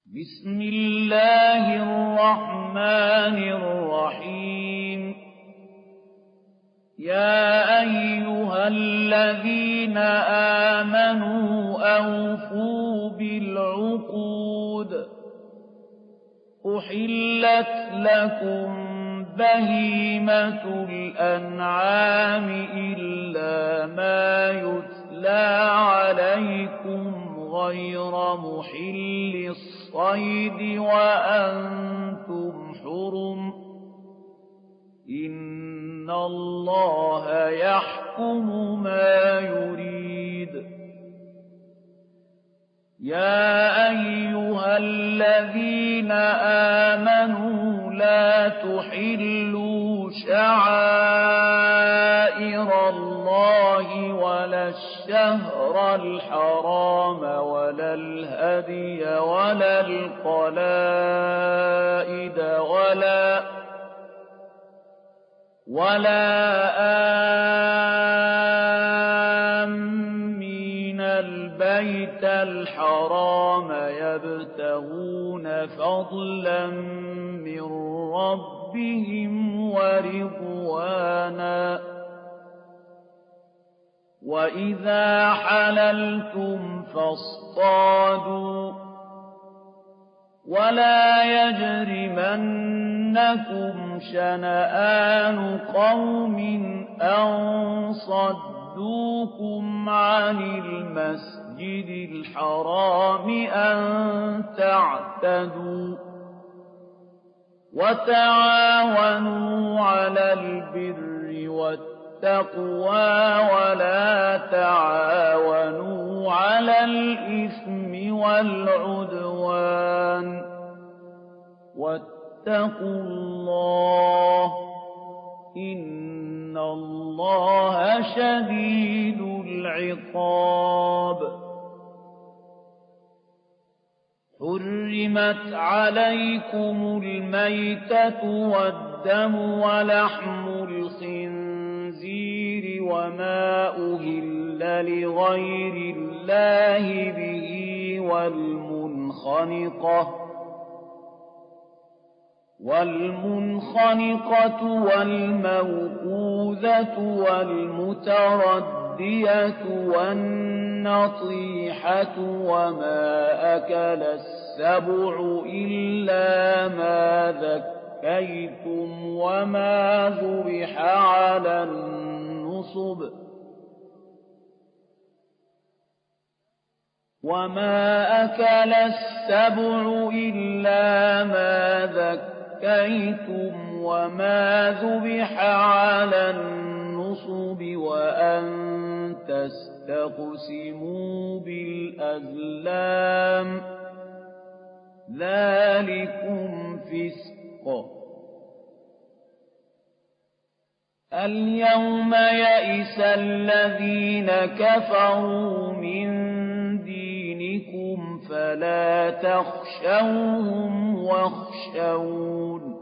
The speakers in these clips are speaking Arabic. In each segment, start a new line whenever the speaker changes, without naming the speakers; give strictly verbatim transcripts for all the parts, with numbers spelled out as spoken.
بسم الله الرحمن الرحيم يا أيها الذين آمنوا أوفوا بالعقود أحلت لكم بهيمة الأنعام إلا ما يتلى عليكم غير محل الصيد وأنتم حرم إن الله يحكم ما يريد يا أيها الذين آمنوا لا تحلوا شعائر الله ولا الشهر الحرام ولا الهدي ولا القلائد ولا ولا آمين البيت الحرام يبتغون فضلا من ربهم ورضوانا وإذا حللتم فاصطادوا ولا يجرمنكم شنآن قوم أن صدوكم عن المسجد الحرام أن تعتدوا وتعاونوا على البر والتقوى ولا تعاونوا على الإثم والعدوان واتقوا الله إن الله شديد العقاب حرمت عليكم الميتة والدم ولحم الخنزير وما أهل لغير الله به والمنخنقة والمنخنقة والموقوذة والمتردية والنطيحة وما أكل السبع إلا ما ذكيتم وما ذبح على النصب وما أكل السبع إلا ما ذكيتم زكيتم وما ذبح على النصب وأن تستقسموا بالأزلام ذلكم فسق اليوم يئس الذين كفروا من دينكم فلا تخشوهم واخشون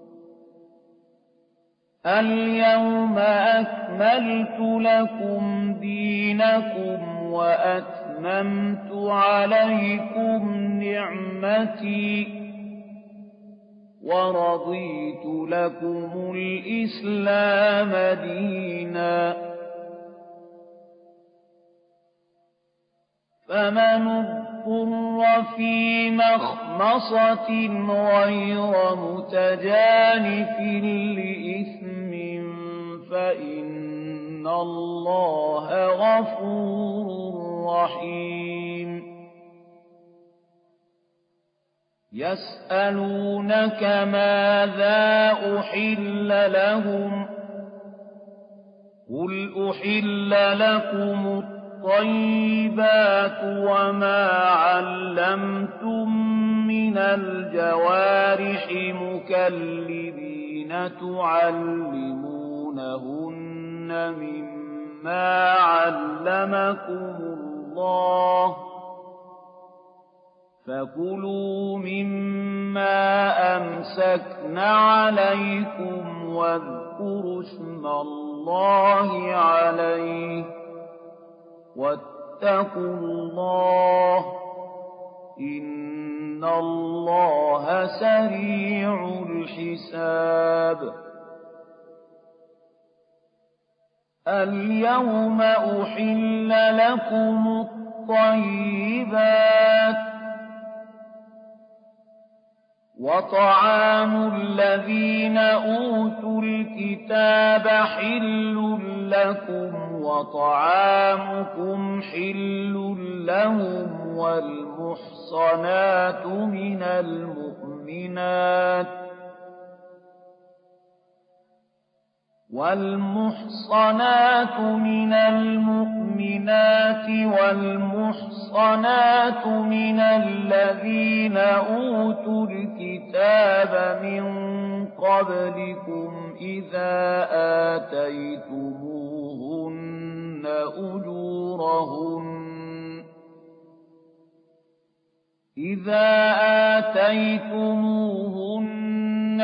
اليوم أكملت لكم دينكم وأتممت عليكم نعمتي ورضيت لكم الإسلام دينا فمن اضطر في مخمصة غير متجانف لإثم فإن الله غفور رحيم يسألونك ماذا أحل لهم قل أحل لكم الطيبات وما علمتم من الجوارح مكلبين تعلمونهن مما علمكم الله فكلوا مما أمسكن عليكم واذكروا اسم الله عليه واتقوا الله إن إِنَّ اللَّهَ سَرِيعُ الْحِسَابِ الْيَوْمَ أُحِلَّ لَكُمُ الطَّيِّبَاتُ وَطَعَامُ الَّذِينَ أُوتُوا الْكِتَابَ حِلٌّ لَّكُمْ وَطَعَامُكُمْ حِلٌّ لَّهُمْ وَالْمُحْصَنَاتُ مِنَ الْمُؤْمِنَاتِ والمحصنات من المؤمنات والمحصنات من الذين أوتوا الكتاب من قبلكم إذا آتيتموهن أجورهن إذا آتيتموهن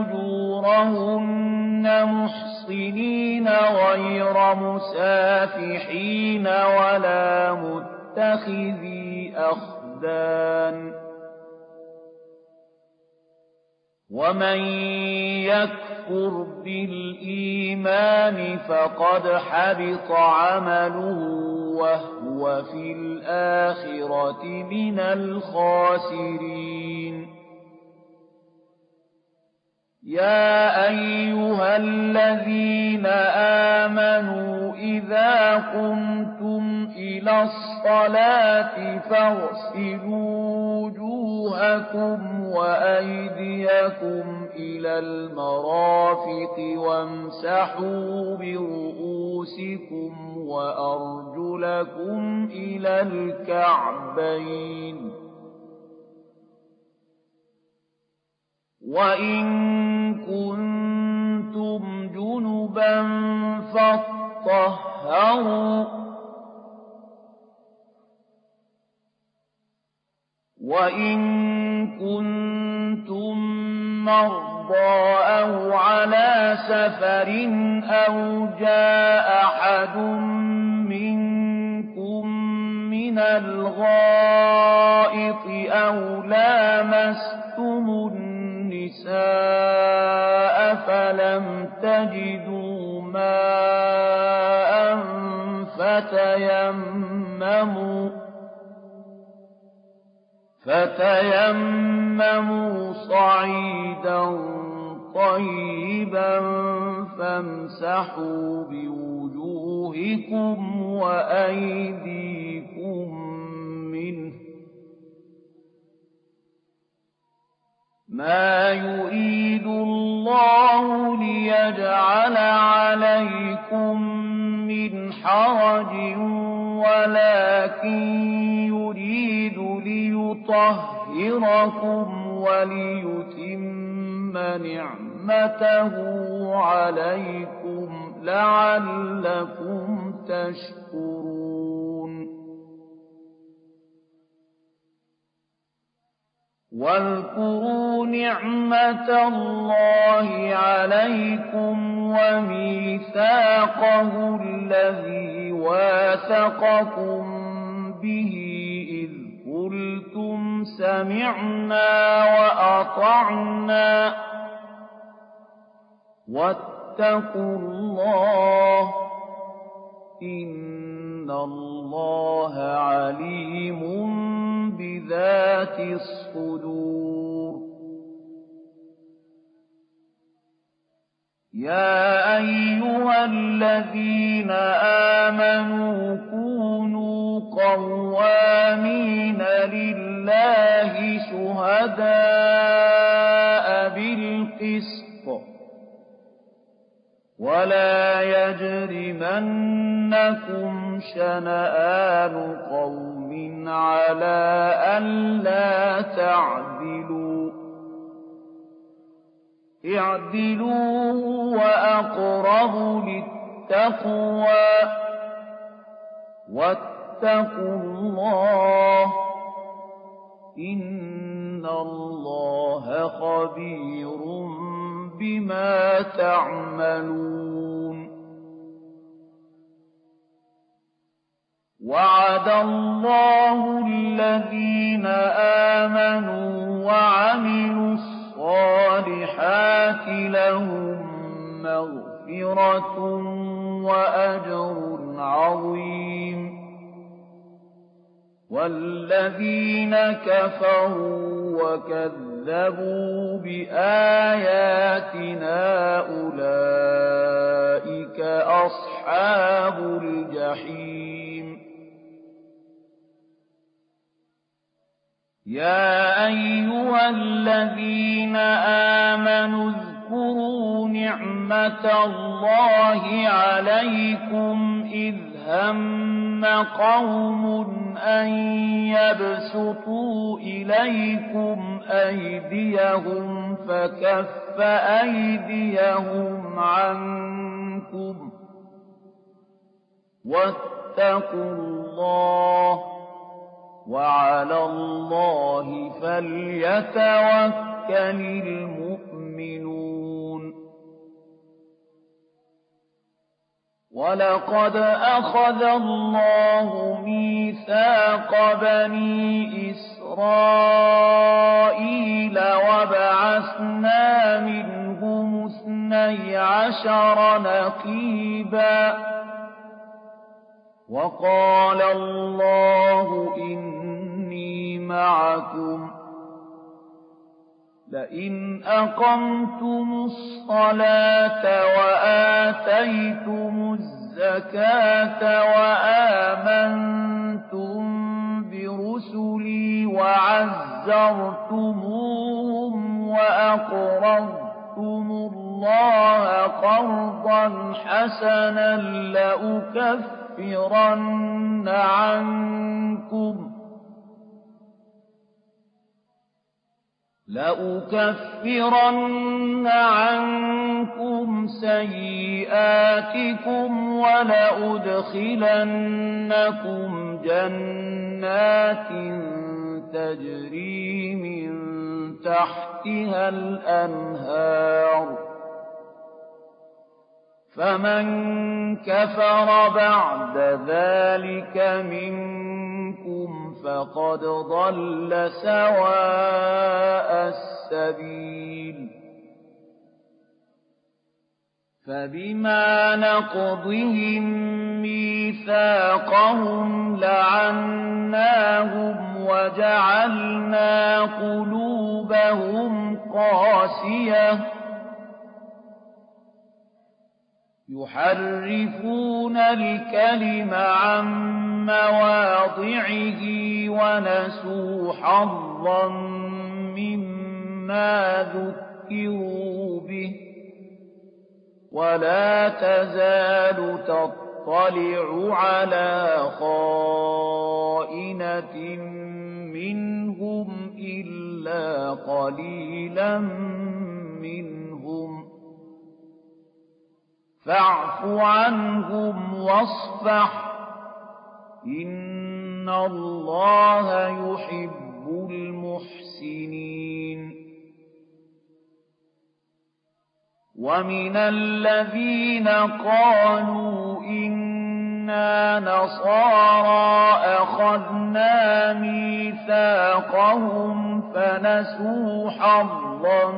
أجورهن محصنين غير مسافحين ولا متخذي أخدان ومن يكفر بالإيمان فقد حبط عمله وهو في الآخرة من الخاسرين يا أيها الذين آمنوا إذا قمتم إلى الصلاة فاغسلوا وجوهكم وأيديكم إلى المرافق وامسحوا برؤوسكم وأرجلكم إلى الكعبين وإن كنتم جنبا فاطهروا وإن كنتم مرضى أو على سفر أو جاء أحد منكم من الغائط أو لامستم النساء فلم تجدوا ماء فتيمموا فتيمموا صعيدا طيبا فامسحوا بوجوهكم وأيديكم منه ما يريد الله ليجعل عليكم من حرج ولكن يريد ليطهركم وليتم نعمته عليكم لعلكم تشكرون واذكروا نعمة الله عليكم وميثاقه الذي واثقكم به إذ قلتم سمعنا وأطعنا واتقوا الله إن الله عليم بذات الصدور يا أيها الذين آمنوا كونوا قوامين لله شهداء بالقسط ولا يجرمنكم شنآن قوم على ألا تعدلوا اعدلوا وأقرب للتقوى واتقوا الله إن الله خبير بما تعملون وعد الله الذين آمنوا وعملوا الصالحات لهم مغفرة وأجر عظيم والذين كفروا وكذبوا بآياتنا أولئك أصحاب الجحيم يا أيها الذين آمنوا اذكروا نعمة الله عليكم إذ هم قوم أن يبسطوا إليكم أيديهم فكف أيديهم عنكم واتقوا الله وعلى الله فليتوكل المؤمنون ولقد أخذ الله ميثاق بني إسرائيل وبعثنا منهم اثني عشر نقيبا وقال الله إني معكم لئن أقمتم الصلاة وآتيتم الزكاة وآمنتم برسلي وعزرتموهم وأقرضتم الله قرضا حسنا لأكفرن عنكم لأكفرن عنكم سيئاتكم ولأدخلنكم جنات تجري من تحتها الأنهار فمن كفر بعد ذلك منكم فقد ضل سواء السبيل فبما نقضهم ميثاقهم لعناهم وجعلنا قلوبهم قاسية يحرفون الكلم عن مواضعه ونسوا حظا مما ذكروا به ولا تزال تطلع على خائنة منهم إلا قليلا منهم فاعف عنهم واصفح إن الله يحب المحسنين ومن الذين قالوا إنا نصارى أخذنا ميثاقهم فنسوا حظا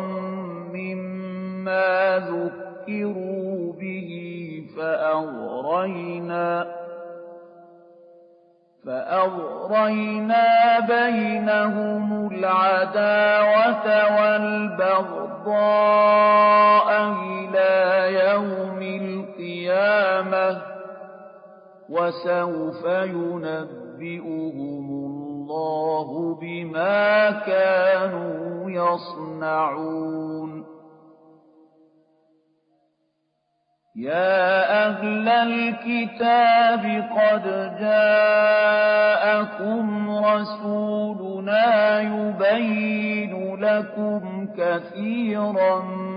مما ذكروا به فأغرينا فأغرينا بينهم العداوة والبغضاء إلى يوم القيامة وسوف ينبئهم الله بما كانوا يصنعون يا أهل الكتاب قد جاءكم رسولنا يبين لكم كثيرا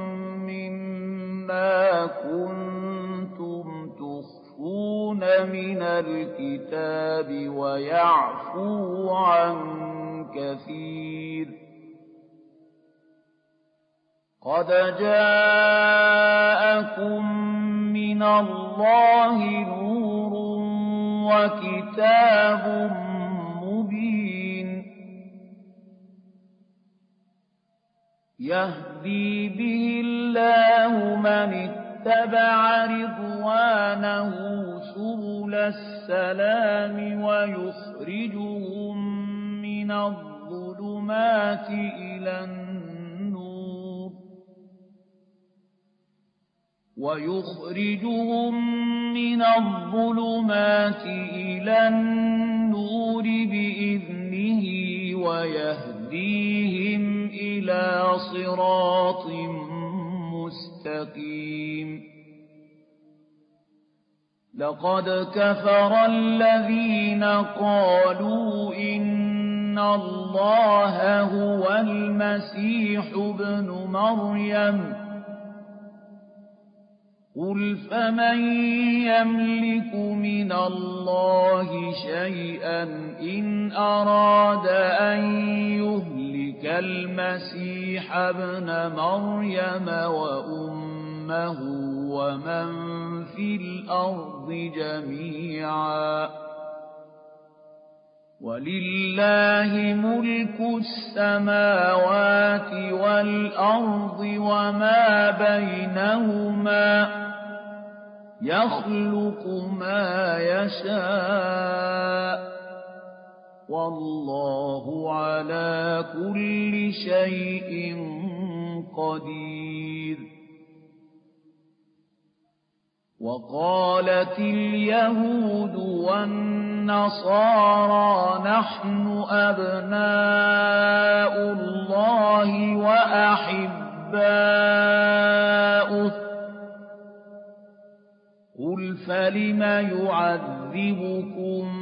مما كنتم تخفون من الكتاب ويعفو عن كثير قد جاءكم من الله نور وكتاب مبين يهدي به الله من اتبع رضوانه سبل السلام ويخرجهم من الظلمات إلى النور ويخرجهم من الظلمات إلى النور بإذنه ويهديهم إلى صراط مستقيم لقد كفر الذين قالوا إن الله هو المسيح ابن مريم قل فمن يملك من الله شيئا إن أراد أن يهلك المسيح ابن مريم وأمه ومن في الأرض جميعا ولله ملك السماوات والأرض وما بينهما يخلق ما يشاء والله على كل شيء قدير وقالت اليهود والنصارى نحن أبناء الله وأحباؤه قل فلم يعذبكم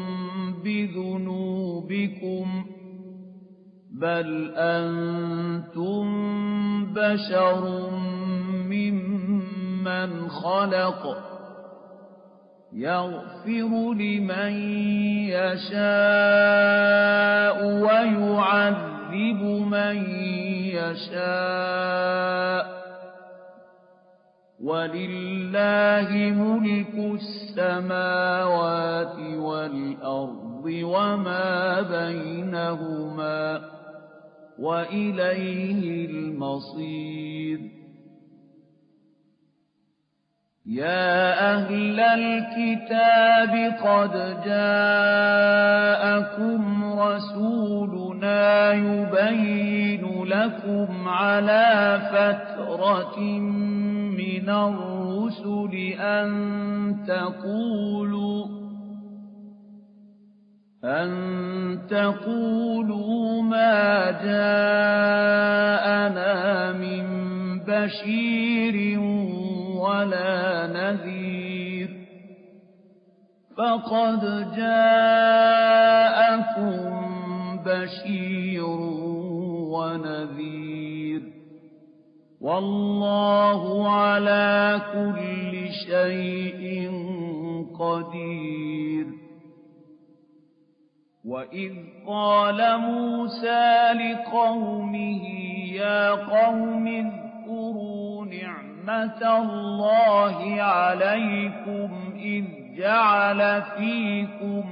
بذنوبكم بل أنتم بشر ممن خلق يغفر لمن يشاء ويعذب من يشاء ولله ملك السماوات والأرض وما بينهما وإليه المصير يا أهل الكتاب قد جاءكم رسولنا يبين لكم على فترة من الرسل أن تقولوا أن تقولوا ما جاءنا من بشير ولا نذير فقد جاءكم بشير ونذير والله على كل شيء قدير وإذ قال موسى لقومه يا قوم اذكروا نعمة الله عليكم إذ جعل فيكم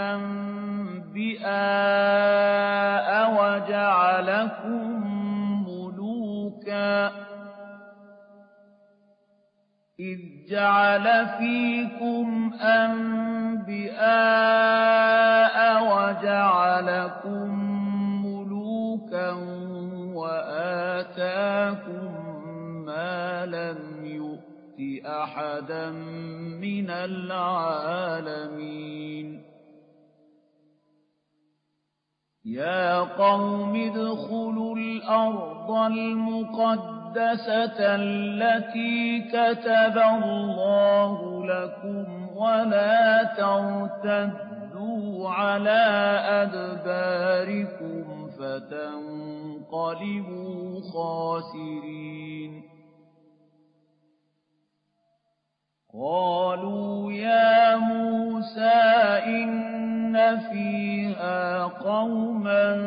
أنبياء وجعلكم ملوكا إذ جعل فيكم أنبياء وجعلكم ملوكا وآتاكم ما لم يؤت أحدا من العالمين يا قوم ادخلوا الأرض المقدسة التي كتب الله لكم ولا ترتدوا على أدباركم فتنقلبوا خاسرين قالوا يا موسى إن فيها قوما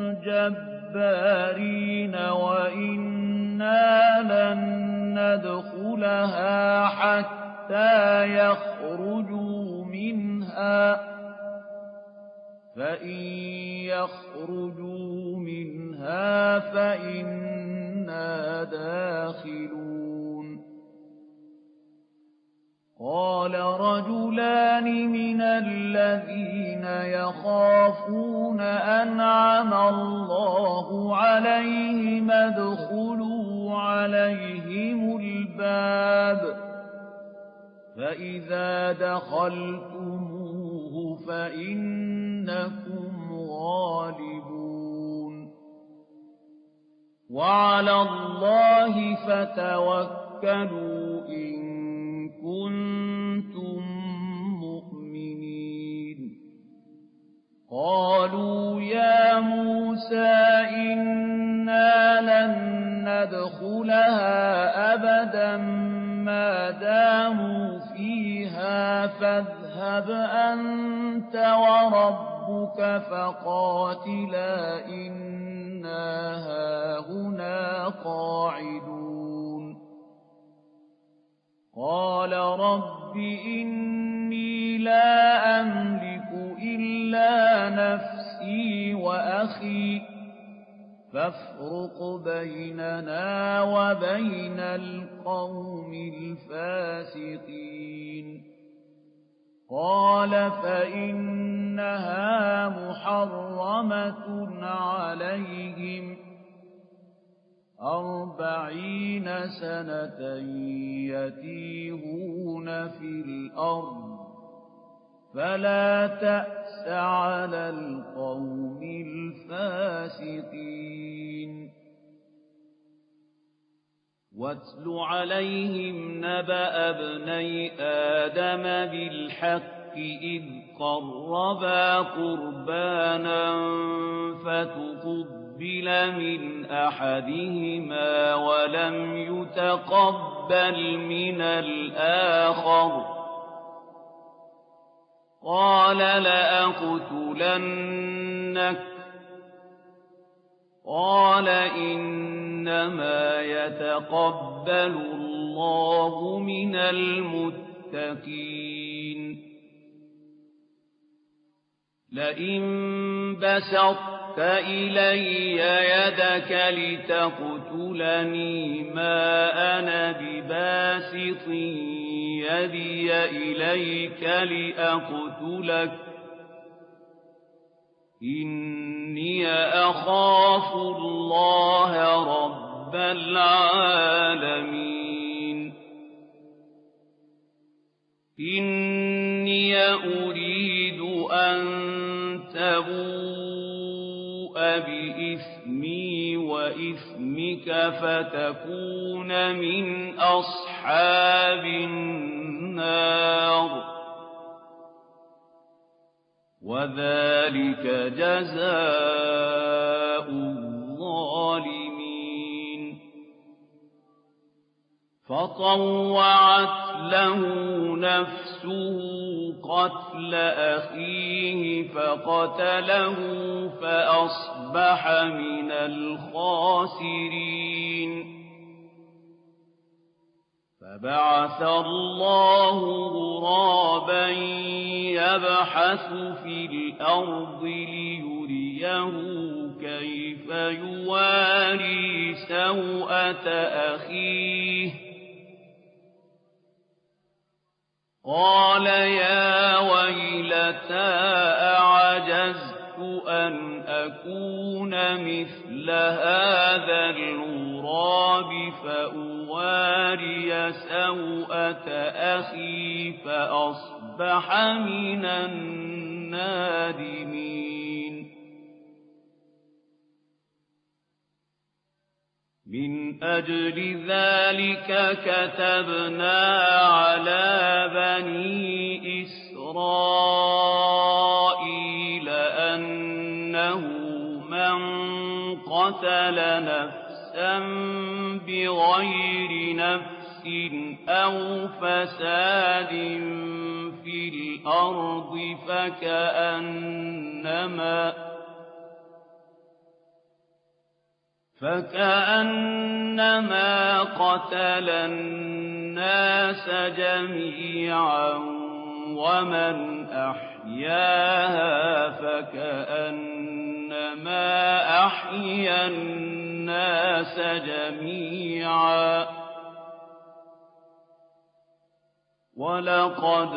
جبارين وإنا لن ندخلها حتى يخرجوا منها منها فإن يخرجوا منها فإنا داخلون قال رجلان من الذين يخافون أنعم الله عليهم ادخلوا عليهم الباب فإذا دخلتموه فإنكم غالبون وعلى الله فتوكلوا إن كنتم مؤمنين قالوا يا موسى إنا لن ندخلها أبدا ما داموا فيها فاذهب أنت وربك فقاتلا إنا هاهنا قاعدون قال رب إني لا أملك إلا نفسي وأخي فافرق بيننا وبين القوم الفاسقين قال فإنها محرمة عليهم أربعين سنة يتيهون في الأرض فلا تأس على القوم الفاسقين واتل عليهم نبأ ابني آدم بالحق إذ قربا قربانا فتقبل من أحدهما ولم يتقبل من الآخر قال لأقتلنك قال إنما يتقبل الله من المتقين لئن بسطت إلي يدك لتقتلني ما أنا بباسط يدي إليك لأقتلك إني أخاف الله رب العالمين إني أريد أن تبوء بإثمي وإثمك فتكون من أصحاب النار وذلك جزاء الظالمين فطوعت له نفسه قتل أخيه فقتله فأصبح من الخاسرين فبعث الله غرابا يبحث في الأرض ليريه كيف يواري سوءة أخيه قال يا ويلتى أعجزت أن أكون مثل هذا الغراب فأواري سوءة أخي فأصبح من النادمين من أجل ذلك كتبنا على بني إسرائيل أنه من قتل نفسا بغير نفس أو فساد في الأرض فكأنما فكأنما قتل الناس جميعا ومن أحياها أحياها فكأنما أحيا الناس جميعا ولقد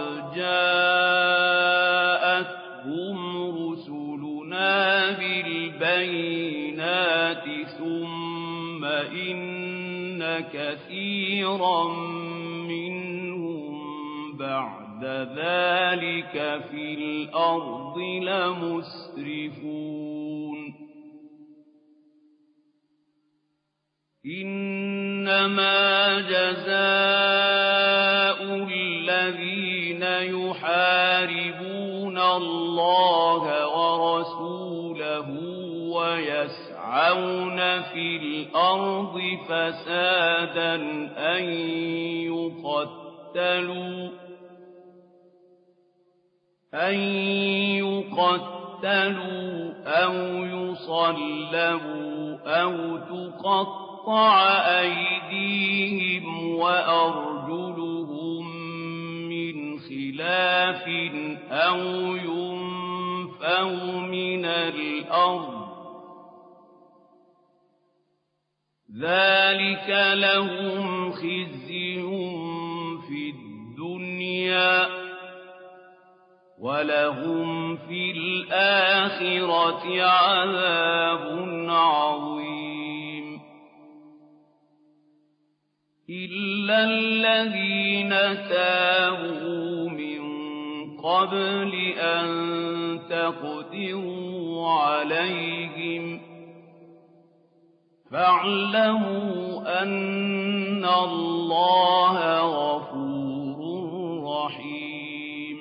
جاءتهم رسلنا بالبينات ثم إن كثيرا منهم بعد ذلك في الأرض لمسرفون إنما جزاء الذين يحاربون الله ورسوله ويسعون في الأرض فسادا أن يقتلوا أن يقتلوا أو يصلبوا أو تقطع أيديهم وأرجلهم من خلاف أو ينفوا من الأرض ذلك لهم خزي في الدنيا ولهم في الآخرة عذاب عظيم إلا الذين تابوا من قبل أن تقدروا عليهم فاعلموا أن الله غفور رحيم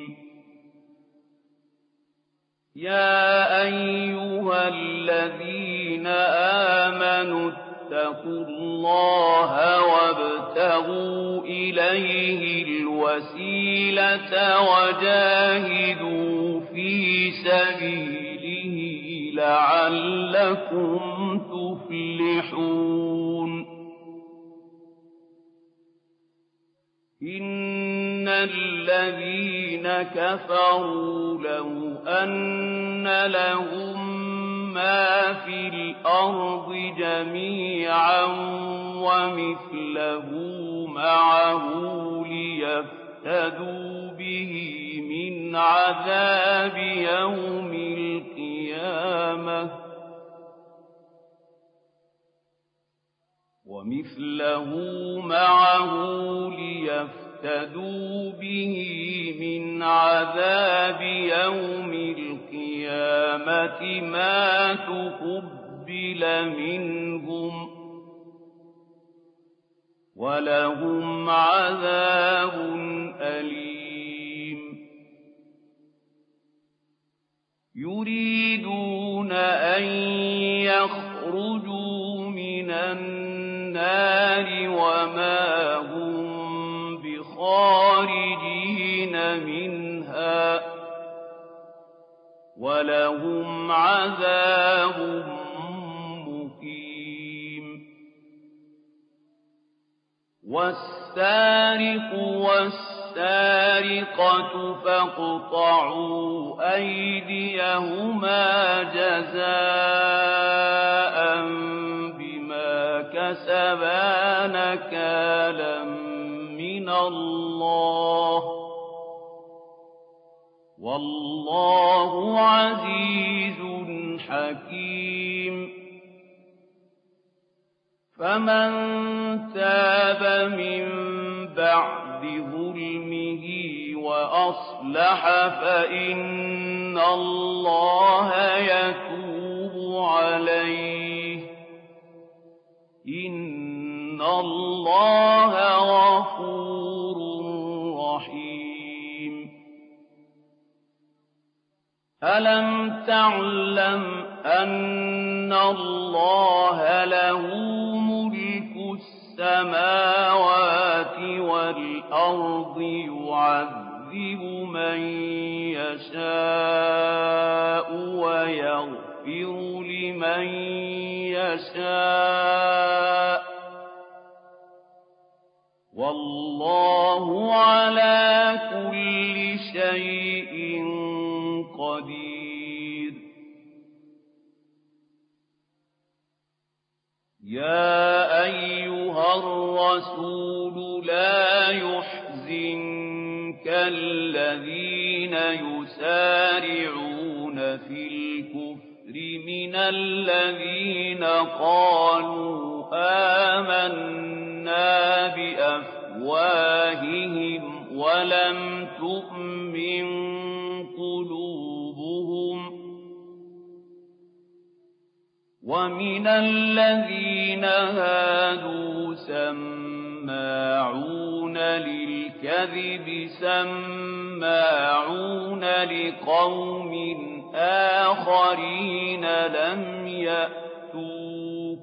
يا أيها الذين آمنوا اتقوا الله وابتغوا إليه الوسيلة وجاهدوا في سبيله لعلكم تفلحون إن الذين كفروا لو أن لهم ما في الأرض جميعا ومثله معه ليفتدوا به من عذاب يوم القيامة ومثله معه ليفتدوا به من عذاب يوم القيامة ما تقبل منهم ولهم عذاب أليم يريدون أن يخرجوا من النار وما هم بخارجين منها ولهم عذاب مقيم والسارق والسارقة فاقطعوا أيديهما جزاء بما كسبا نكالا من الله والله عزيز حكيم فمن تاب من بعد ظلمه وأصلح فإن الله يتوب عليه إن الله غفور رحيم ألم تعلم أن الله له ملك السماوات والأرض يعذب من يشاء ويغفر لمن يشاء والله على كل شيء يَا أَيُّهَا الرَّسُولُ لَا يَحْزُنكَ الَّذِينَ يُسَارِعُونَ فِي الْكُفْرِ مِنَ الَّذِينَ قَالُوا آمَنَّا بِأَفْوَاهِهِمْ وَلَمْ تُؤْمِن قُلُوبُهُمْ وَمِنَ الَّذِينَ هَادُوا سَمَّاعُونَ لِلْكَذِبِ سَمَّاعُونَ لِقَوْمٍ آخَرِينَ لَمْ يَأْتُوكَ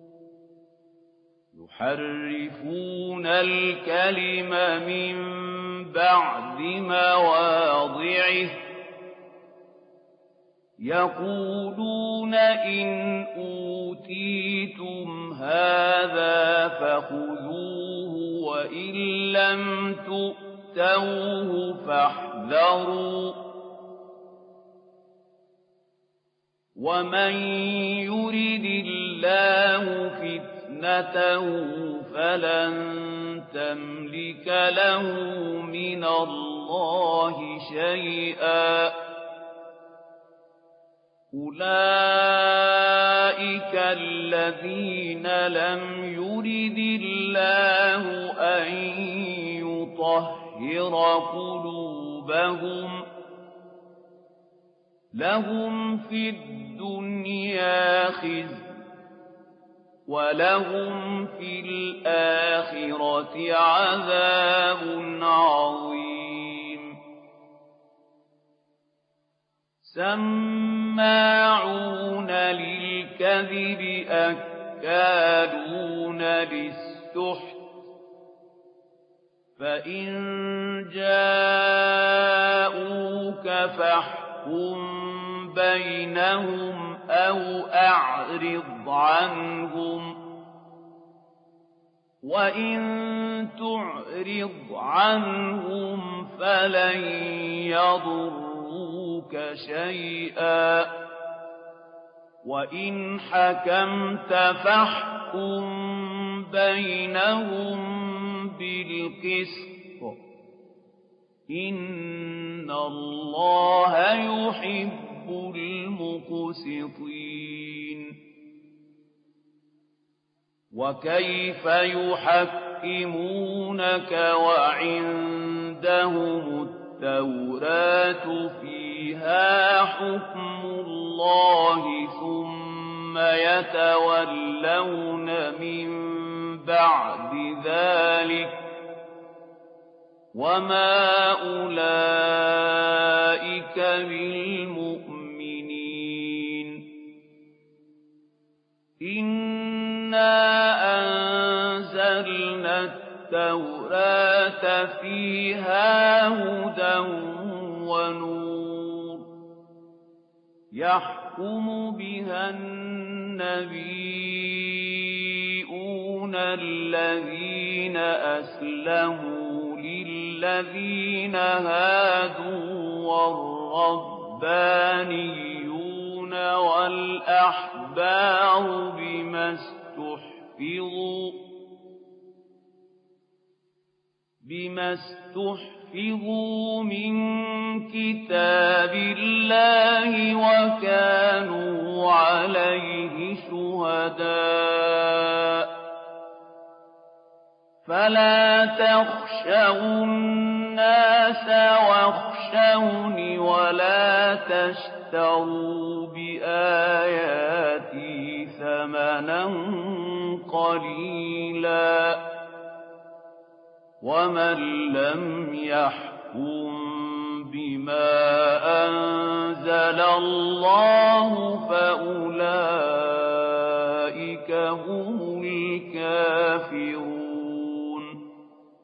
يُحَرِّفُونَ الْكَلِمَ مِنْ بَعْدِ مَوَاضِعِهِ يَقُولُونَ إِنْ أُوتِيتُمْ هَٰذَا فَخُذُوهُ وَإِن لَّمْ تُؤْتَوْهُ فَاحْذَرُوا وَمَن يُرِدِ اللَّهُ فِتْنَتَهُ فَلَن تَمْلِكَ لَهُ مِنَ اللَّهِ شَيْئًا أُولَٰئِكَ الَّذِينَ لَمْ يُرِدِ اللَّهُ أَن يُطَهِّرَ قُلُوبَهُمْ لَهُمْ فِي الدُّنْيَا خِزْيٌ وَلَهُمْ فِي الْآخِرَةِ عَذَابٌ عَظِيمٌ سَمَّاعُونَ لِلْكَذِبِ أَكَّالُونَ لِلسُّحْتِ فَإِن جَاءُوكَ فَاحْكُم بَيْنَهُمْ أَوْ أَعْرِضْ عَنْهُمْ وَإِن تُعْرِضْ عَنْهُمْ فَلَن يَضُرُّوكَ شَيْئًا وَإِنْ حَكَمْتَ فَاحْكُم بَيْنَهُم بِالْقِسْطِ ۚ إِنَّ اللَّهَ يُحِبُّ الْمُقْسِطِينَ وَكَيْفَ يُحَكِّمُونَكَ وَعِندَهُمُ التَّوْرَاةُ فِيهَا حُكْمُ اللَّهِ ثُمَّ يَتَوَلَّوْنَ مِن بَعْدِ ذَٰلِكَ ۚ وَمَا أُولَٰئِكَ بِالْمُؤْمِنِينَ إِنَّا أَنزَلْنَا التَّوْرَاةَ فِيهَا هُدًى وَنُورٌ يَحْكُمُ بِهَا النَّبِيُّونَ الَّذِينَ أَسْلَمُوا لِلَّذِينَ هَادُوا وَالرَّبَّانِيُّونَ وَالْأَحْبَارُ بِمَا اسْتُحْفِظُوا بِمَا اسْتُحْفِظُوا مِن كِتَابِ اللَّهِ وَكَانُوا عَلَيْهِ شُهَدَاءَ ۚ فَلَا تَخْشَوُا النَّاسَ وَاخْشَوْنِ وَلَا تَشْتَرُوا بِآيَاتِي ثَمَنًا قَلِيلًا ۚ وَمَن لَّمْ يَحْكُم بِمَا أَنزَلَ اللَّهُ فَأُولَٰئِكَ هُمُ الْكَافِرُونَ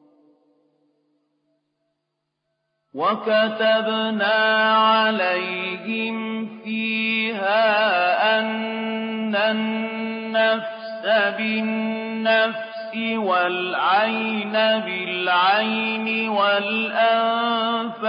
وَكَتَبْنَا عَلَيْهِمْ فِيهَا أَنَّ النَّفْسَ بِالنَّفْسِ وَالْعَيْنَ بِالْعَيْنِ وَالْأَنفَ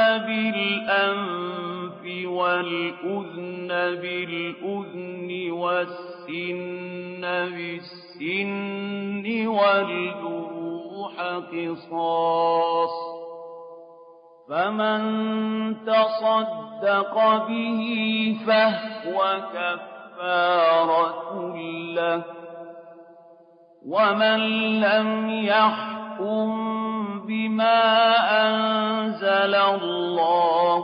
بِالْأَنفِ وَالْأُذُنَ بِالْأُذُنِ وَالسِّنَّ السِّنَّ بِالسِّنِّ وَالْجُرُوحَ قِصَاصٌ ۚ فَمَن تَصَدَّقَ بِهِ فَهُوَ كَفَّارَةٌ لَّهُ ۚ وَمَن لَّمْ يَحْكُم بِمَا أَنزَلَ اللَّهُ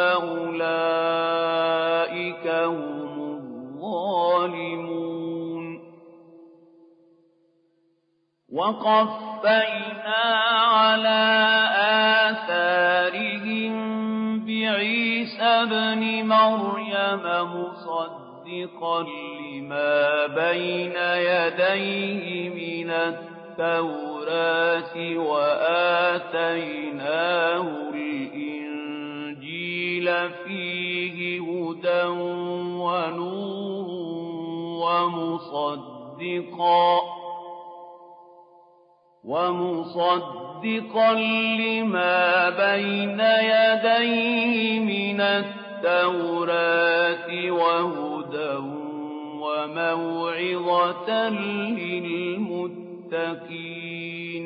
فَأُولَٰئِكَ هُمُ الظَّالِمُونَ. وَقَفَّيْنَا عَلَىٰ آثَارِهِم بِعِيسَى ابْنِ مَرْيَمَ مُصَدِّقًا لِّمَا بَيْنَ يَدَيْهِ مِنَ التَّوْرَاةِ وَآتَيْنَاهُ الْإِنجِيلَ فِيهِ هُدًى وَنُورٌ وَمُصَدِّقًا وَمُصَدِّقًا لِّمَا بَيْنَ يَدَيْهِ مِنَ التَّوْرَاةِ وَهُدًى وَمَوْعِظَةً لِّلْمُتَّقِينَ.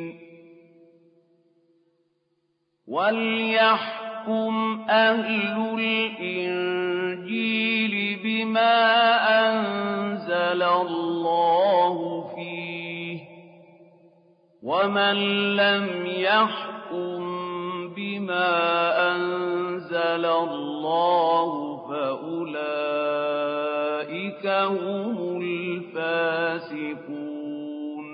وَلْيَحْكُمْ أَهْلُ الْإِنجِيلِ بِمَا أَنزَلَ اللَّهُ فِيهِ ۚ وَمَن لَّمْ يَحْكُم بِمَا أَنزَلَ اللَّهُ فَأُولَٰئِكَ هُمُ الْفَاسِقُونَ.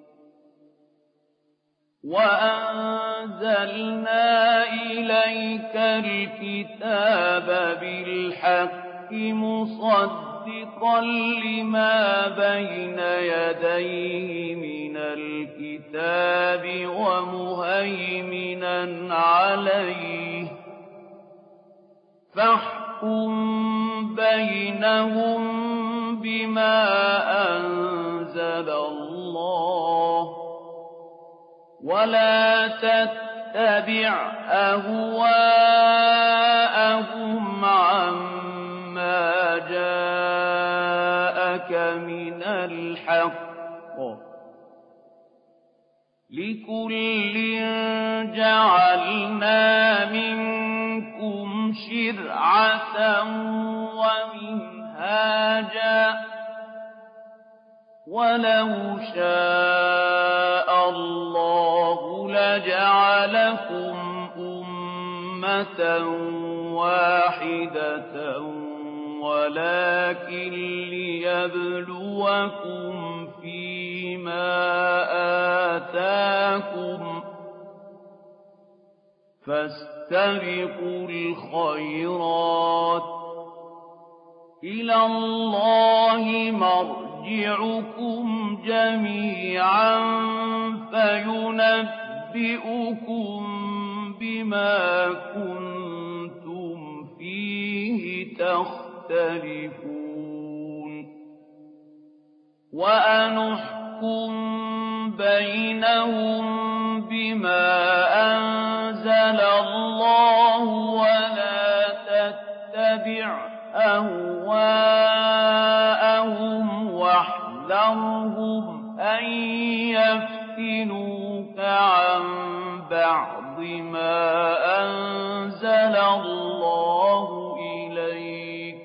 وَأَنزَلْنَا إِلَيْكَ الْكِتَابَ بِالْحَقِّ مُصَدِّقًا لِّمَا بَيْنَ يَدَيْهِ مِنَ الْكِتَابِ وَمُهَيْمِنًا عَلَيْهِ ۖ فَاحْكُم بَيْنَهُم بِمَا أَنزَلَ اللَّهُ ۖ وَلَا تَتَّبِعْ أَهْوَاءَهُمْ عَمَّا جَاءَكَ مِنَ الْحَقِّ ۚ لِكُلٍّ جَعَلْنَا مِنكُمْ شِرْعَةً وَمِنْهَاجًا ۚ وَلَوْ شَاءَ اللَّهُ لَجَعَلَكُمْ أُمَّةً وَاحِدَةً وَلَٰكِن لِّيَبْلُوَكُمْ فِيمَا آتَاكُمْ ۖ فَاسْتَبِقُوا الْخَيْرَاتِ ۚ إِلَى اللَّهِ مَرْجِعُكُمْ جَمِيعًا فَيُنَبِّئُكُم بِمَا كُنتُمْ فِيهِ تَخْتَلِفُونَ. وَأَنِ احْكُم بَيْنَهُم بِمَا أَنزَلَ اللَّهُ وَلَا تَتَّبِعْ أَهْوَاءَهُمْ وَاحْذَرْهُمْ أَن يَفْتِنُوكَ عَن بَعْضِ مَا أَنزَلَ اللَّهُ إِلَيْكَ ۖ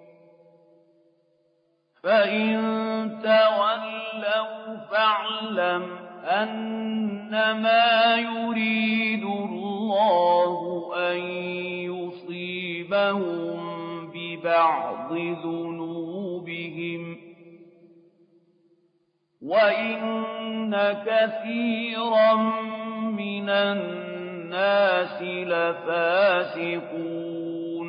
فَإِن تَوَلَّوْا فَاعْلَمْ أَنَّمَا يُرِيدُ اللَّهُ أَن يُصِيبَهُم بِبَعْضِ ذُنُوبِهِمْ ۗ وَإِنَّ كَثِيرًا مِّنَ النَّاسِ لَفَاسِقُونَ.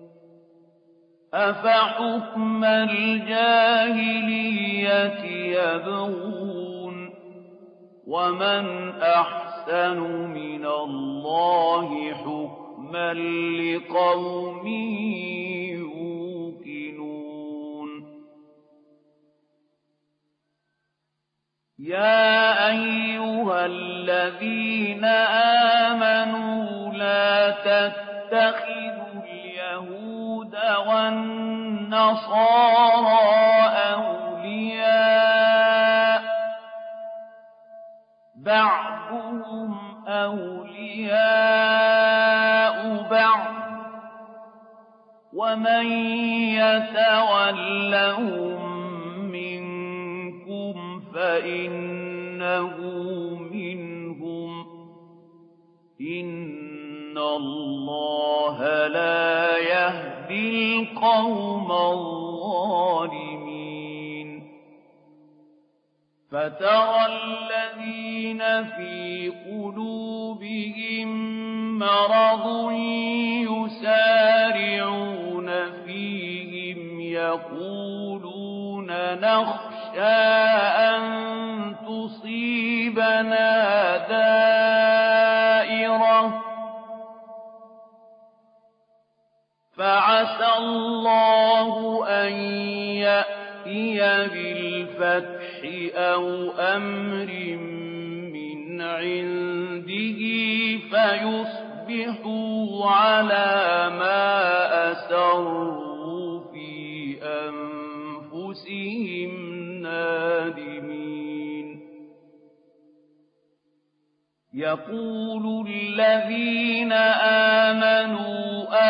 أَفَحُكْمَ الْجَاهِلِيَّةِ يَبْغُونَ وَمَنْ أَحْسَنُ مِنَ اللَّهِ حُكْمًا لِّقَوْمٍ يُوقِنُونَ. يَا أَيُّهَا الَّذِينَ آمَنُوا لَا تَتَّخِذُوا الْيَهُودَ وَالنَّصَارَىٰ أَوْلِيَاءَ بَعْضُهُمْ أَوْلِيَاءُ بَعْضٍ ۚ وَمَن يَتَوَلَّهُم مِّنكُمْ فَإِنَّهُ مِنْهُمْ ۗ إِنَّ اللَّهَ لَا يَهْدِي الْقَوْمَ الظَّالِمِينَ فَتَرَى الَّذِينَ فِي قُلُوبِهِم مَّرَضٌ يُسَارِعُونَ فِيهِمْ يَقُولُونَ نَخْشَىٰ أَن تُصِيبَنَا دَائِرَةٌ ۚ فَعَسَى اللَّهُ أَن يَأْتِيَ بِالْفَتْحِ أَوْ أَمْرٍ مِّنْ عِندِهِ فَيُصْبِحُوا عَلَىٰ مَا أَسَرُّوا فِي أَنفُسِهِمْ نَادِمِينَ يَقُولُ الَّذِينَ آمَنُوا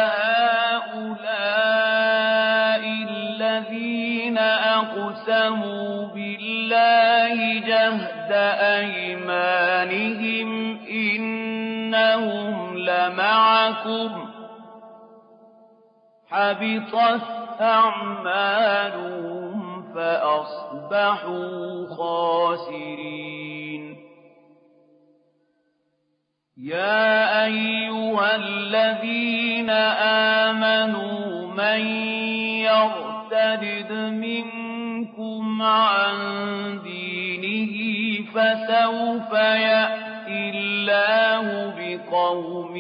أَهَٰؤُلَاءِ الَّذِينَ أَقْسَمُوا بِاللَّهِ جَهْدَ أَيْمَانِهِمْ إِنَّهُمْ لَمَعَكُمْ ۚ حَبِطَتْ أَعْمَالُهُمْ فَأَصْبَحُوا خَاسِرِينَ يَا أَيُّهَا الَّذِينَ آمَنُوا مَن يَرْتَدِدْ مِنكُمْ عَن دِينِهِ فَسَوْفَ يَأْتِي اللَّهُ بِقَوْمٍ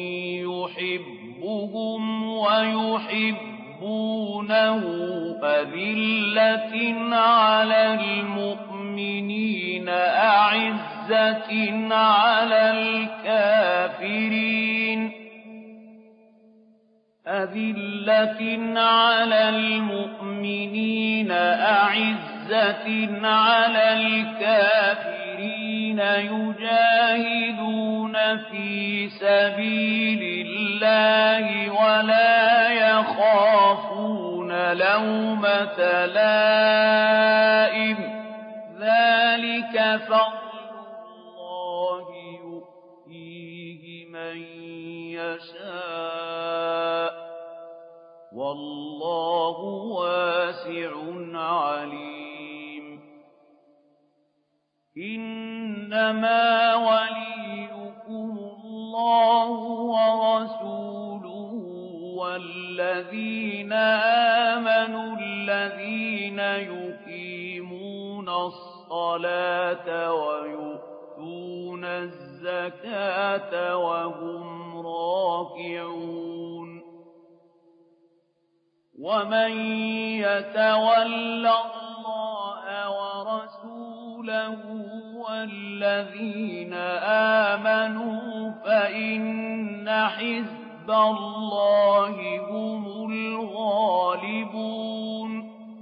يُحِبُّهُمْ وَيُحِبُّونَهُ أَذِلَّةٍ عَلَى الْمُؤْمِنِينَ أَعِزَّةٍ عَلَى الْكَافِرِينَ أَذِلَّةٍ عَلَى الْمُؤْمِنِينَ أَعِزَّةٍ عَلَى الْكَافِرِينَ يُجَاهِدُونَ فِي سَبِيلِ اللَّهِ وَلَا يَخَافُونَ لَوْمَةَ لَائِمٍ ۚ ذَٰلِكَ فَضْلُ اللَّهِ يُؤْتِيهِ مَن يَشَاءُ ۚ وَاللَّهُ وَاسِعٌ عَلِيمٌ إِنَّمَا وَلِيُّكُمُ اللَّهُ وَرَسُولُهُ وَالَّذِينَ آمَنُوا الَّذِينَ يُقِيمُونَ الصَّلَاةَ وَيُؤْتُونَ الزَّكَاةَ وَهُمْ رَاكِعُونَ وَمَن يَتَوَلَّ اللَّهَ وَرَسُولَهُ وَالَّذِينَ آمَنُوا فَإِنَّ حِزْبَ اللَّهِ هُمُ الْغَالِبُونَ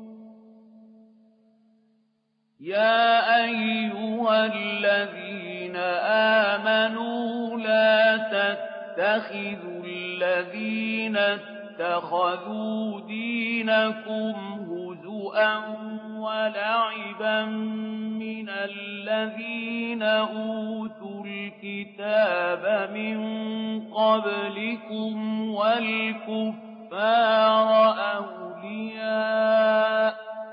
يَا أَيُّهَا الَّذِينَ آمَنُوا لَا تَتَّخِذُوا الَّذِينَ اتَّخَذُوا دِينَكُمْ هُزُوًا وَلَعِبًا مِّنَ الَّذِينَ أُوتُوا الْكِتَابَ مِن قَبْلِكُمْ وَالْكُفَّارَ أَوْلِيَاءَ ۚ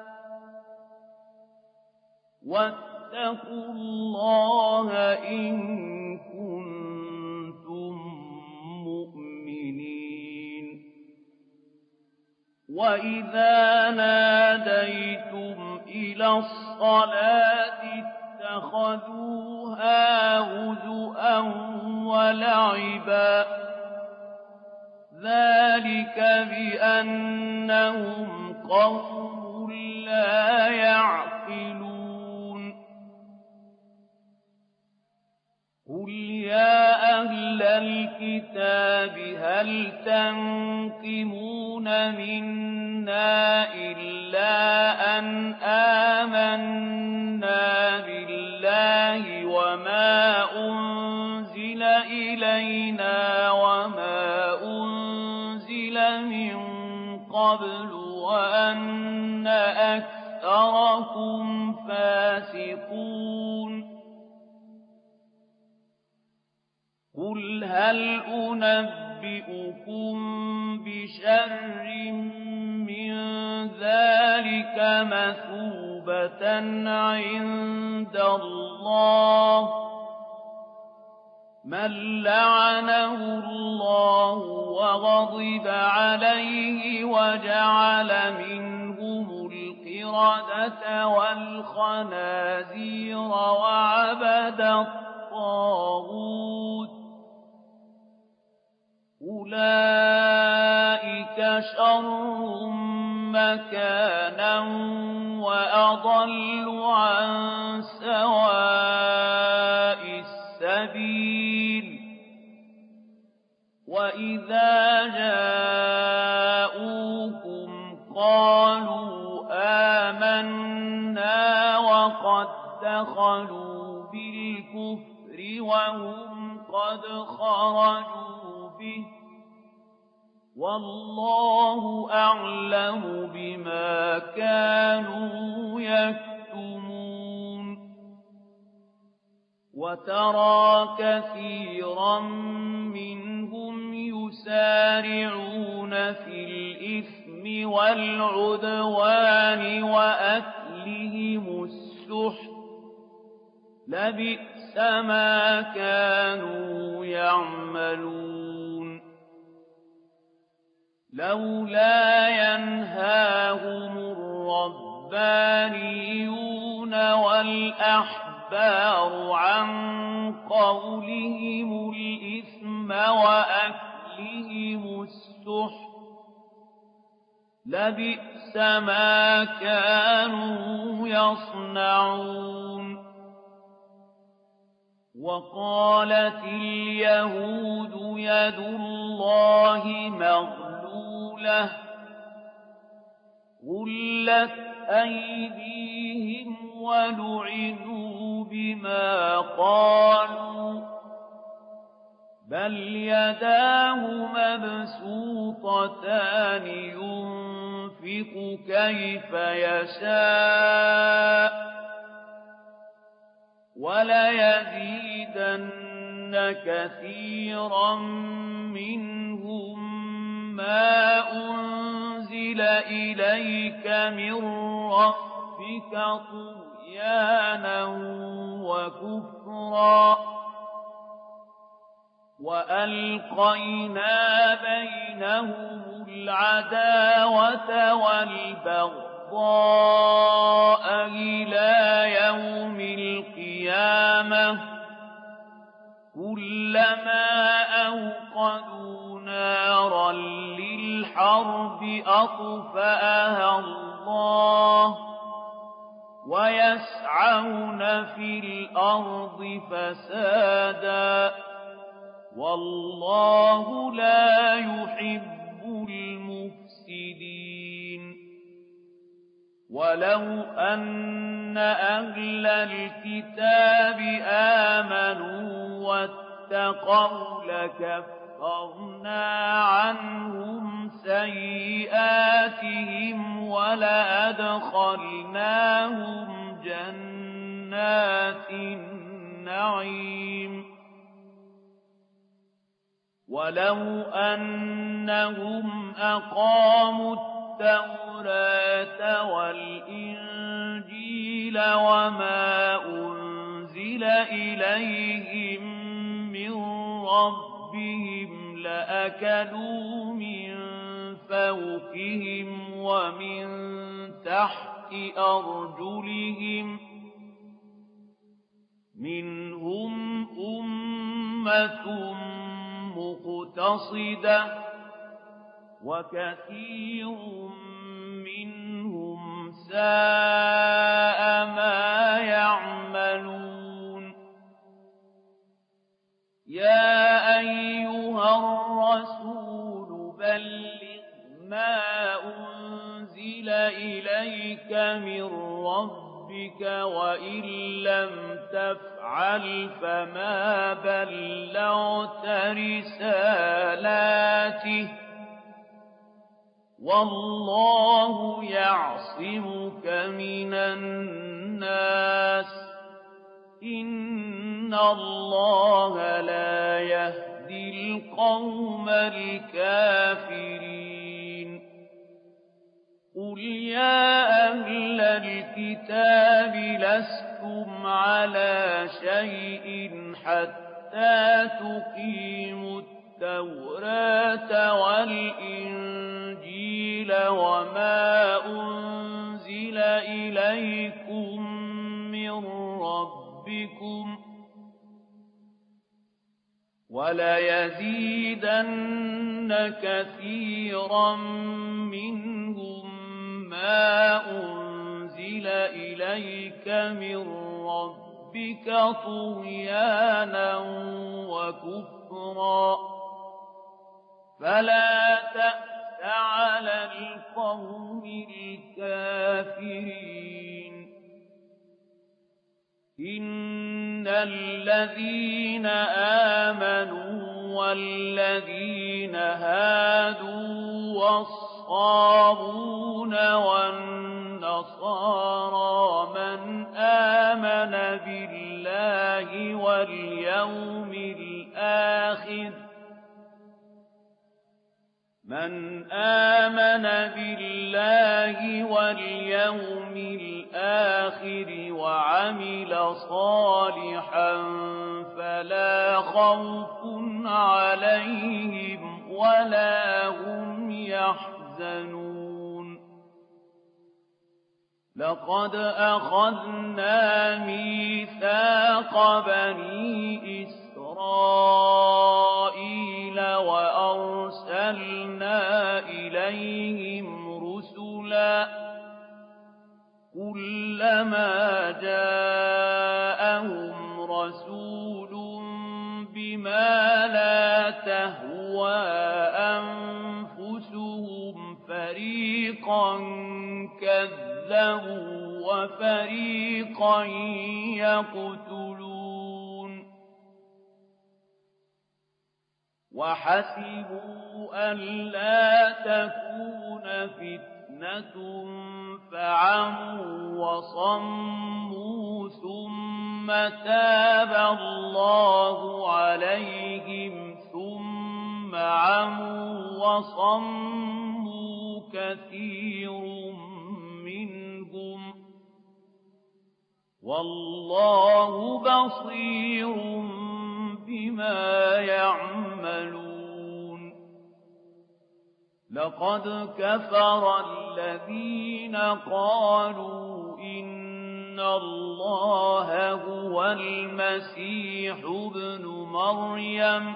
وَاتَّقُوا اللَّهَ إِن كُنتُم مُّؤْمِنِينَ وَإِذَا نَادَيْتُمْ إِلَى الصَّلَاةِ اتَّخَذُوهَا هُزُوًا وَلَعِبًا ۚ ذَٰلِكَ بِأَنَّهُمْ قَوْمٌ لَّا يَعْقِلُونَ قُلْ يَا أَهْلَ الْكِتَابِ هَلْ تَنقِمُونَ مِنَّا إِلَّا أَنْ آمَنَّا بِاللَّهِ وَمَا أراكم فاسقون قل هل أنبئكم بشر من ذلك مثوبة عند الله من لعنه الله وغضب عليه وجعل منهم القردة والخنازير وعبد الطاغوت أولئك شر مكانا وأضل عن سواء السبيل وإذا جاءوكم قالوا آمنا وقد دخلوا بالكفر وهم قد خرجوا به والله أعلم بما كانوا يكتمون وترى كثيرا منهم يسارعون في الإثم والعدوان وأكلهم السحت لبئس ما كانوا يعملون لولا ينهاهم الربانيون والأحبار عن قولهم الإثم وأكلهم السحت لبئس ما كانوا يصنعون وقالت اليهود يد الله مغلولة غلت أيديهم ولعنوا بما قالوا بل يداه مبسوطتان ينفق كيف يشاء وليزيدن كثيرا منهم ما أنزل إليك من ربك طغيانا وكفرا وألقينا بينهم العداوة والبغضاء إلى يوم القيامة كلما أوقدوا نارا للحرب أطفأها الله ويسعون في الأرض فسادا والله لا يحب المفسدين ولو أن أهل الكتاب آمنوا واتقوا لكفرنا عنهم سيئاتهم ولأدخلناهم جنات النعيم ولو أنهم أقاموا التوراة والإنجيل وما أنزل إليهم من ربهم لأكلوا من فوقهم ومن تحت أرجلهم منهم أمة مقتصدة وكثير منهم ساء ما يعملون يا أيها الرسول بلغ ما أنزل إليك من ربك وإن لم تفعل فما بلغت رسالاته والله يعصمك من الناس إن الله لا يهدي القوم الكافرين قل يا أهل الكتاب لستم على شيء حتى تقيموا التوراة والإنجيل وما أنزل إليكم من ربكم وليزيدن كثيرا منهم ما أنزل إليك من ربك طغيانا وكفرا فلا تأس على القوم الكافرين إن الذين آمنوا والذين هادوا والصابون والنصارى من آمن بالله واليوم الآخر من آمن بالله واليوم الآخر وعمل صالحا فلا خوف عليهم ولا هم يحزنون لقد أخذنا ميثاق بني إسرائيل وأرسلنا إليهم رسلا كلما جاءهم رسول بما لا تهوى أنفسهم فريقا كذبوا وفريقا يقتلون وحسبوا ألا تكون فتنة فعموا وصموا ثم تاب الله عليهم ثم عموا وصموا كثير منهم والله بصير بما يعملون لقد كفر الذين قالوا إن الله هو المسيح ابن مريم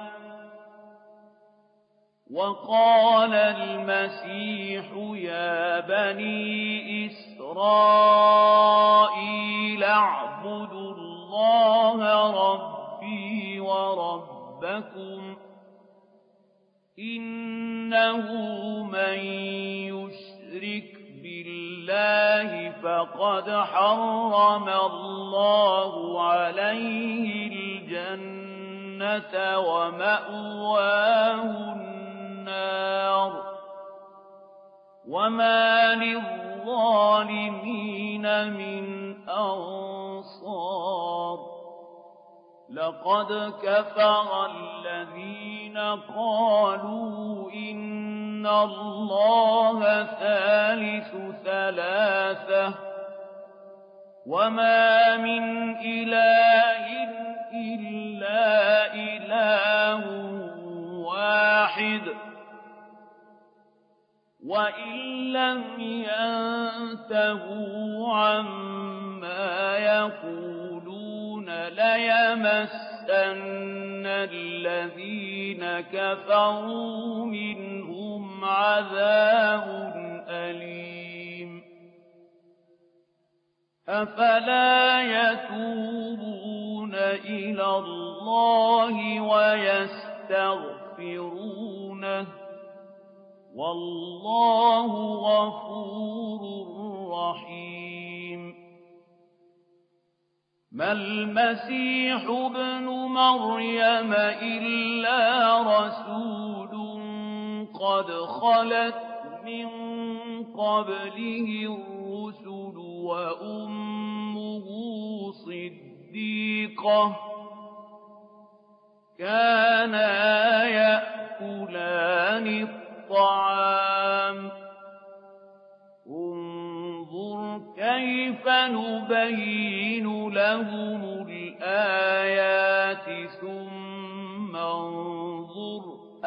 وقال المسيح يا بني إسرائيل اعبدوا الله ربي وربكم إنه من يشرك بالله فقد حرم الله عليه الجنة ومأواه النار وما للظالمين من أنصار لقد كفر الذين قالوا إن الله ثالث ثلاثة وما من إله إلا إله واحد وإن لم ينتهوا عما يقولون ليمسن الذين كفروا منهم عذاب أليم أفلا يتوبون إلى الله ويستغفرونه والله غفور رحيم ما المسيح ابن مريم إلا رسول قد خلت من قبله الرسل وأمه صديقة كانا يأكلان الطعام انظر كيف نبين لهم الآيات ثم انظر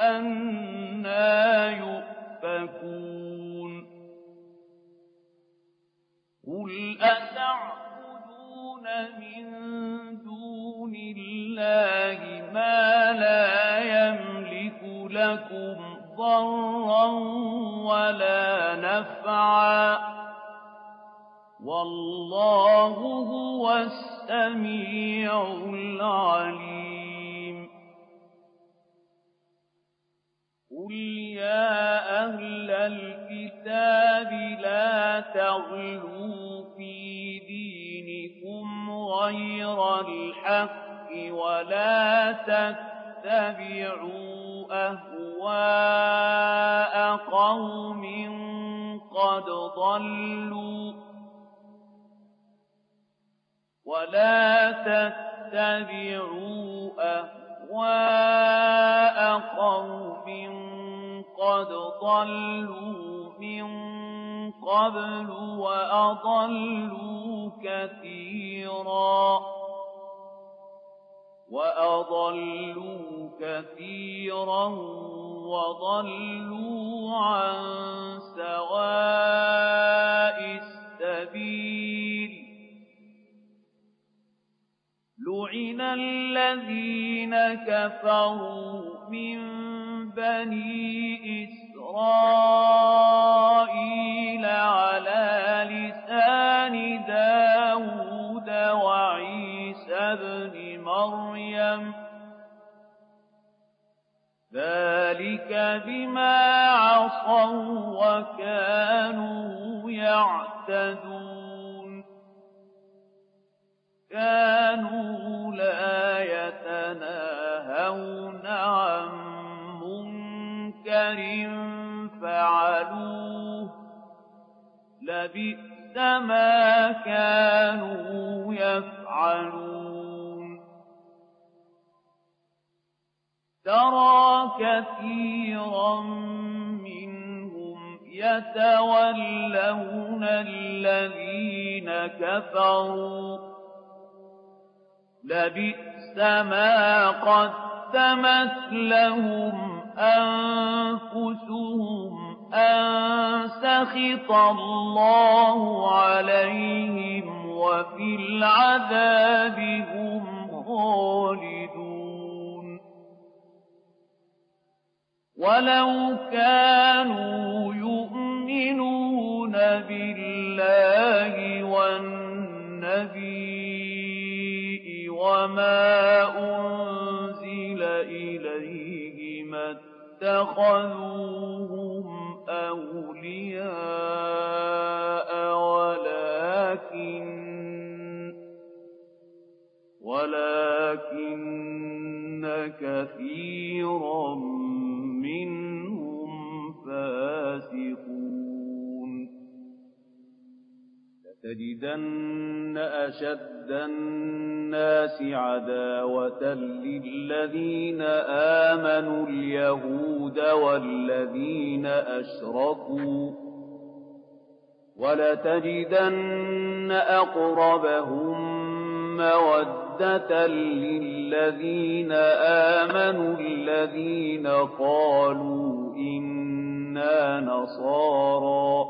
أنى يؤفكون قل أتعبدون من دون الله ما لا يملك لكم ضرا ولا نفعا والله هو السميع العليم قل يا أهل الكتاب لا تغلوا في دينكم غير الحق ولا تتبعوا أهواء قوم قد ضلوا ولا تتبعوا أهواء قوم قد ضلوا من قبل وأضلوا كثيرا وأضلوا كثيرا وضلوا عن سواء السبيل لعن الذين كفروا من بني إسرائيل على لسان داود وعيسى بن مريم ذلك بما عصوا وكانوا يعتدون كانوا لا يتناهون عن منكر فعلوه لبئس ما كانوا يفعلون ترى كثيرا منهم يتولون الذين كفروا لبئس ما قدمت لهم أنفسهم أن سخط الله عليهم وفي العذاب هم خالدون ولو كانوا يؤمنون بالله والنبي وما أنزل إليه ما اتخذوهم أولياء ولكن ولكن كثيرا منهم فاسقون لتجدن أشد الناس عداوة للذين آمنوا اليهود والذين أشركوا ولتجدن أقربهم مودة للذين آمنوا الذين قالوا إنا نصارى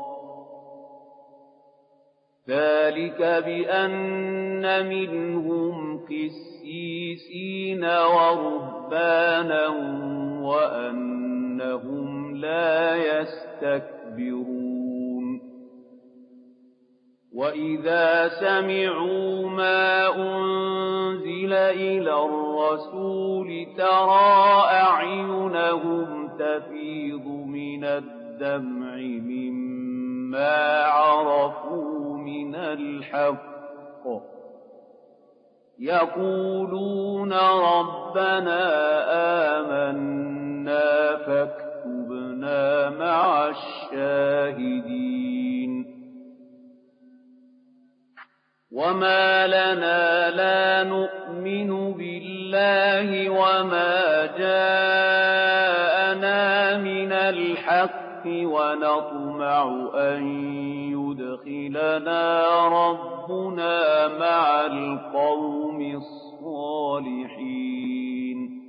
ذلك بأن منهم قسيسين ورهبانا وأنهم لا يستكبرون وإذا سمعوا ما أنزل إلى الرسول ترى أعينهم تفيض من الدمع مما عرفوا من الحق يقولون ربنا آمنا فاكتبنا مع الشاهدين وَمَا لَنَا لَا نُؤْمِنُ بِاللَّهِ وَمَا جَاءَنَا مِنَ الْحَقِّ وَنَطْمَعُ أَن يُدْخِلَنَا رَبُّنَا مَعَ الْقَوْمِ الصَّالِحِينَ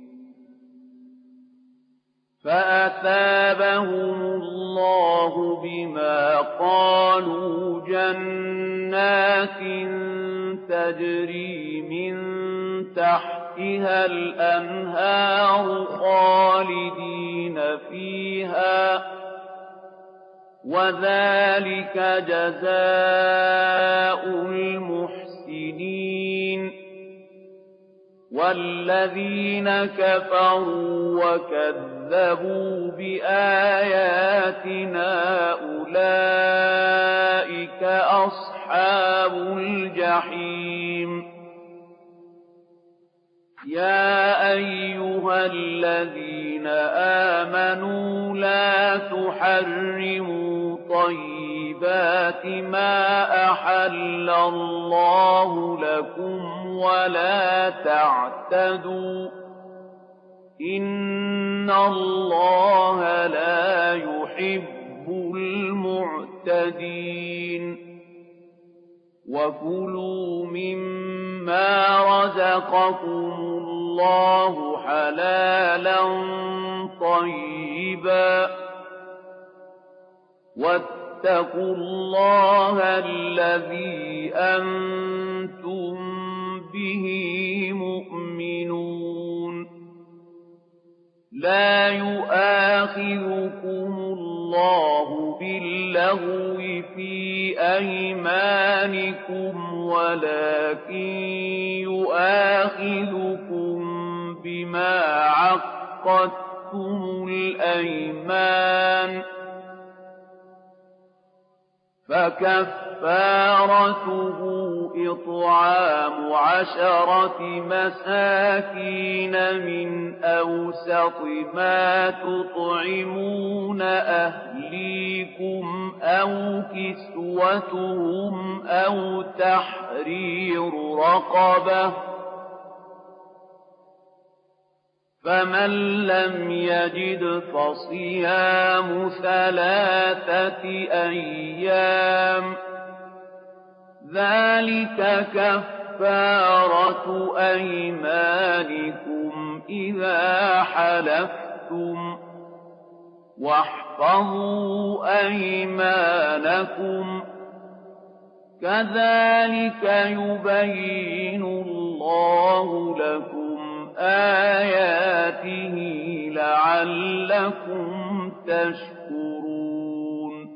فَأَثَابَهُمُ اللَّهُ بِمَا قَالُوا جَنَّاتٍ تَجْرِي مِن تَحْتِهَا الْأَنْهَارُ خَالِدِينَ فِيهَا ۚ وَذَٰلِكَ جَزَاءُ الْمُحْسِنِينَ وَالَّذِينَ كَفَرُوا وَكَذَّبُوا بِآيَاتِنَا أُولَٰئِكَ أَصْحَابُ الْجَحِيمِ يَا أَيُّهَا الَّذِينَ آمَنُوا لَا تُحَرِّمُوا طَيِّبَاتِ مَا أَحَلَّ اللَّهُ لَكُمْ وَلَا تَعْتَدُوا ۚ إِنَّ اللَّهَ لَا يُحِبُّ الْمُعْتَدِينَ وَكُلُوا مِمَّا رَزَقَكُمُ اللَّهُ حَلَالًا طَيِّبًا ۚ وَاتَّقُوا اللَّهَ الَّذِي أَنتُم بِهِ مُؤْمِنُونَ لَا يُؤَاخِذُكُمُ اللَّهُ بِاللَّغْوِ فِي أَيْمَانِكُمْ وَلَٰكِن يُؤَاخِذُكُم بِمَا عَقَّدتُّمُ الْأَيْمَانَ ۖ فَكَفَّارَتُهُ إِطْعَامُ عَشَرَةِ مَسَاكِينَ مِنْ أَوْسَطِ مَا تُطْعِمُونَ أَهْلِيكُمْ أَوْ كِسْوَتُهُمْ أَوْ تَحْرِيرُ رَقَبَةٍ ۖ فَمَن لَّمْ يَجِدْ فَصِيَامُ ثَلَاثَةِ أَيَّامٍ ۚ ذَٰلِكَ كَفَّارَةُ أَيْمَانِكُمْ إِذَا حَلَفْتُمْ ۚ وَاحْفَظُوا أَيْمَانَكُمْ ۚ كَذَٰلِكَ يُبَيِّنُ اللَّهُ لَكُمْ آيَاتِهِ لَعَلَّكُمْ تَشْكُرُونَ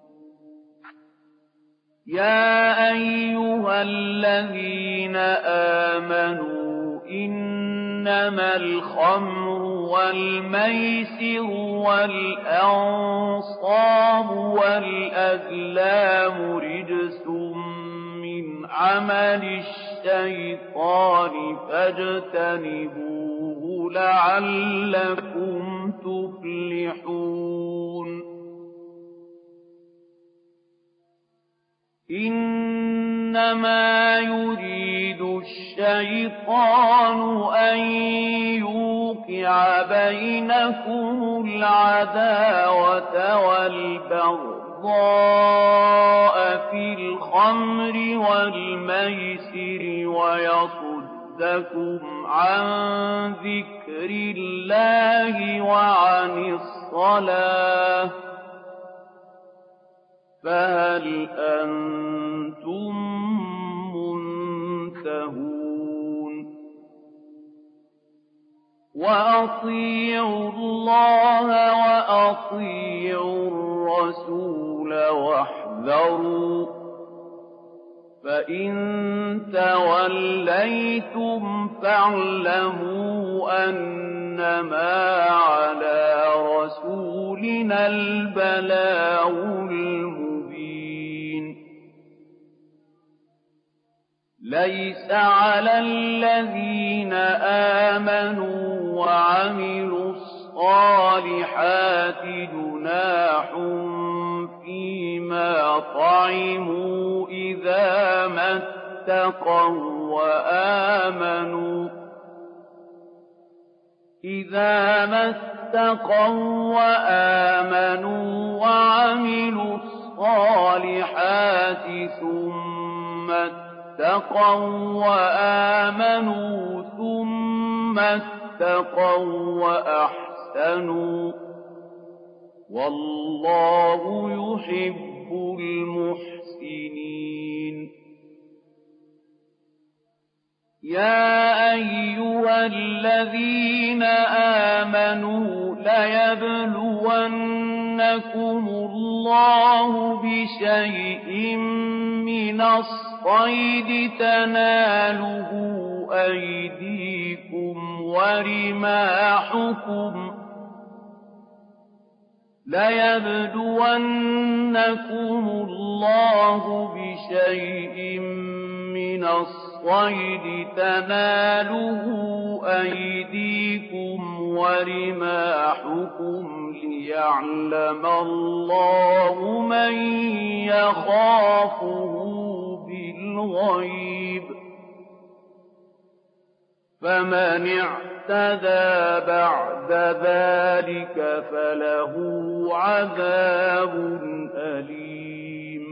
يَا أَيُّهَا الَّذِينَ آمَنُوا إِنَّمَا الْخَمْرُ وَالْمَيْسِرُ وَالْأَنصَابُ وَالْأَزْلَامُ رِجْسٌ مِّنْ عَمَلِ الشَّيْطَانِ فَاجْتَنِبُوهُ لَعَلَّكُمْ تُفْلِحُونَ إِنَّمَا يُرِيدُ الشَّيْطَانُ أَن يُوقِعَ بَيْنَكُمُ الْعَدَاوَةَ وَالْبَغْضَاءَ فِي الْخَمْرِ وَالْمَيْسِرِ وَيَصُدَّكُمْ عَن ذِكْرِ اللَّهِ وَعَنِ الصَّلَاةِ ۖ فَهَلْ أَنتُم مُّنتَهُونَ وَأَطِيعُوا اللَّهَ وَأَطِيعُوا الرَّسُولَ وَاحْذَرُوا ۚ فَإِن تَوَلَّيْتُمْ فَاعْلَمُوا أَنَّمَا عَلَىٰ رَسُولِنَا الْبَلَاغُ الْمُبِينُ لَيْسَ عَلَى الَّذِينَ آمَنُوا وَعَمِلُوا الصَّالِحَاتِ جُنَاحٌ فِيمَا طَعِمُوا إِذَا مَا اتقوا وآمنوا إذا ما اتقوا وآمنوا وعملوا الصالحات ثم اتقوا وآمنوا ثم اتقوا وأحسنوا والله يحب المحسنين يا أيها الذين آمنوا ليبلونكم الله بشيء من الصيد تناله أيديكم ورماحكم ليبلونكم الله بشيء من الصيد تناله أيديكم ورماحكم ليعلم الله من يخافه بالغيب فمن اعتدى بعد ذلك فله عذاب أليم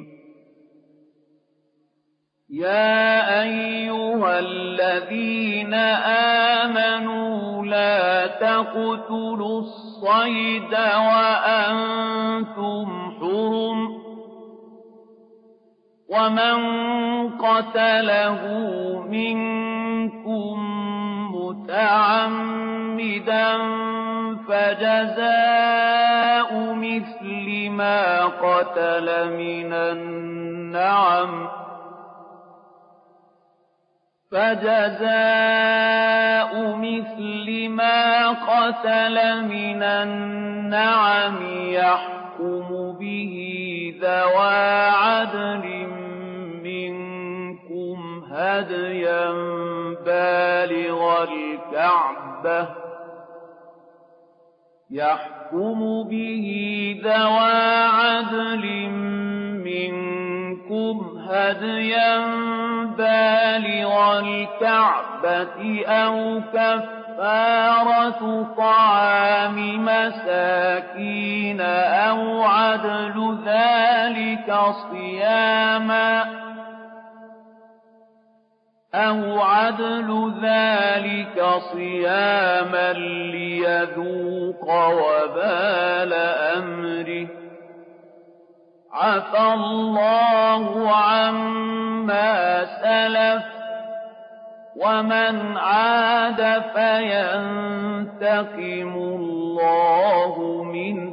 يا أيها الذين آمنوا لا تقتلوا الصيد وأنتم حرم ومن قتله منكم متعمدا فجزاء مثل ما قتل من النعم فجزاء مثل ما قتل من النعم يحكم به ذوى عدل منكم هديا بالغ الكعبة يحكم به ذوى عدل منكم هديا بالغ الكعبة أو كفارة طعام مساكين أو عدل ذلك صياما أو عدل ذلك صياما ليذوق وبال أمره عفى الله عما سلف ومن عاد فينتقم الله منه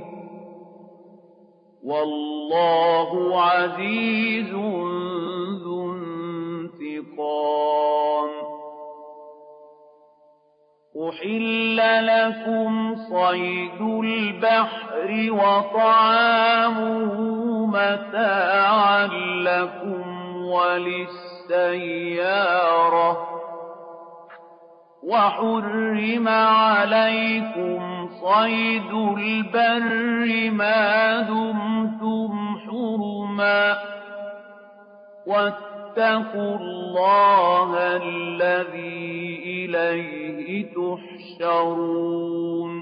والله عزيز ذو انتقام أحل لكم صيد البحر وطعامه متاعا لكم وللسيارة وحرم عليكم صيد البر ما دمتم حرما واتقوا الله الذي إليه تحشرون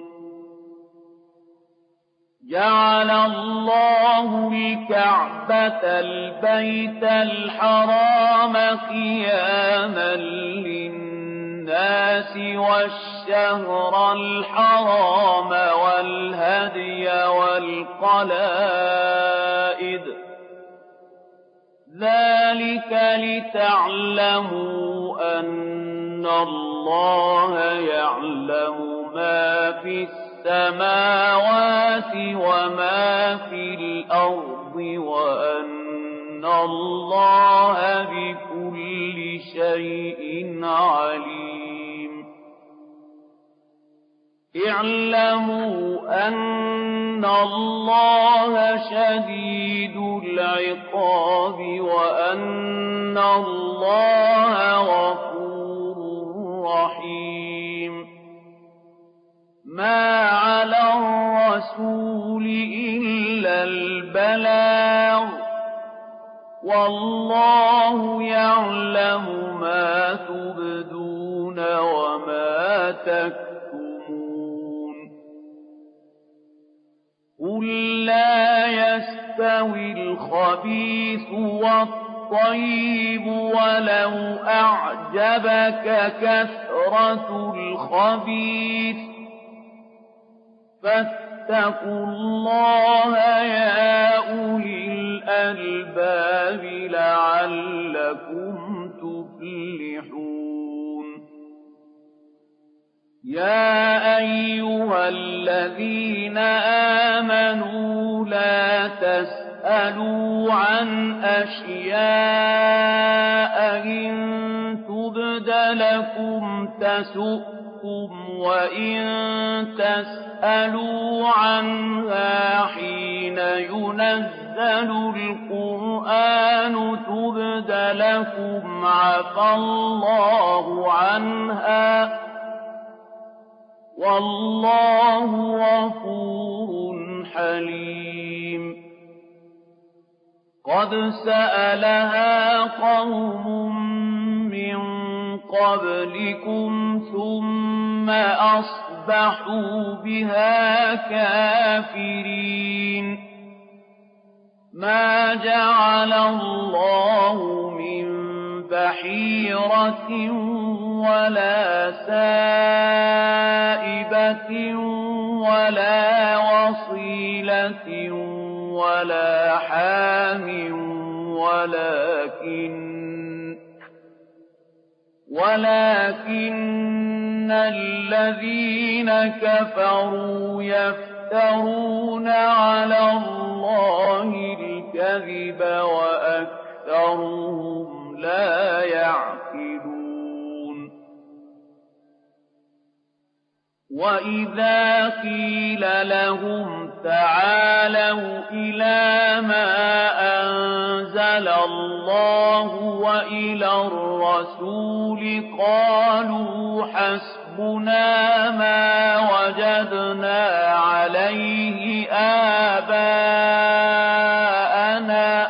جعل الله الكعبة البيت الحرام قياما للناس والشهر الحرام والهدي والقلائد ذلك لتعلموا أن الله يعلم ما في السماوات وما في الأرض وأن الله بكل شيء عليم اعلموا أن الله شديد العقاب وأن الله غفور رحيم ما على الرسول إلا البلاغ وَاللَّهُ يَعْلَمُ مَا تُبْدُونَ وَمَا تَكْتُمُونَ قُل لَّا يَسْتَوِي الْخَبِيثُ وَالطَّيِّبُ وَلَوْ أَعْجَبَكَ كَثْرَةُ الْخَبِيثِ فَاتَّقُوا اللَّهَ يَا أُولِي الْأَلْبَابِ لَعَلَّكُمْ تُفْلِحُونَ يَا أَيُّهَا الَّذِينَ آمَنُوا لَا تَسْأَلُوا عَنْ أَشْيَاءَ إِن تُبْدَ لَكُمْ تَسُؤْكُمْ وَإِن تَسْأَلُوا عَنْهَا حِينَ يُنَزَّلُ الْقُرْآنُ تُبْدَ لَكُمْ عَفَا اللَّهُ عَنْهَا وَاللَّهُ غَفُورٌ حَلِيمٌ قَدْ سَأَلَهَا قَوْمٌ مِّن قَبْلِكُمْ ثُمَّ أَصْبَحُوا بِهَا كَافِرِينَ مَا جَعَلَ اللَّهُ مِن بَحِيرَةٍ وَلَا سَائِبَةٍ وَلَا وَصِيلَةٍ وَلَا حَامٍ وَلَٰكِنَّ وَلَٰكِنَّ الَّذِينَ كَفَرُوا يَفْتَرُونَ عَلَى اللَّهِ الْكَذِبَ وَأَكْثَرُهُمْ لَا يَعْقِلُونَ وَإِذَا قِيلَ لَهُمْ تَعَالَوْا إِلَىٰ مَا أَنزَلَ اللَّهُ وَإِلَى الرَّسُولِ قَالُوا حَسْبُنَا مَا وَجَدْنَا عَلَيْهِ آبَاءَنَا ۚ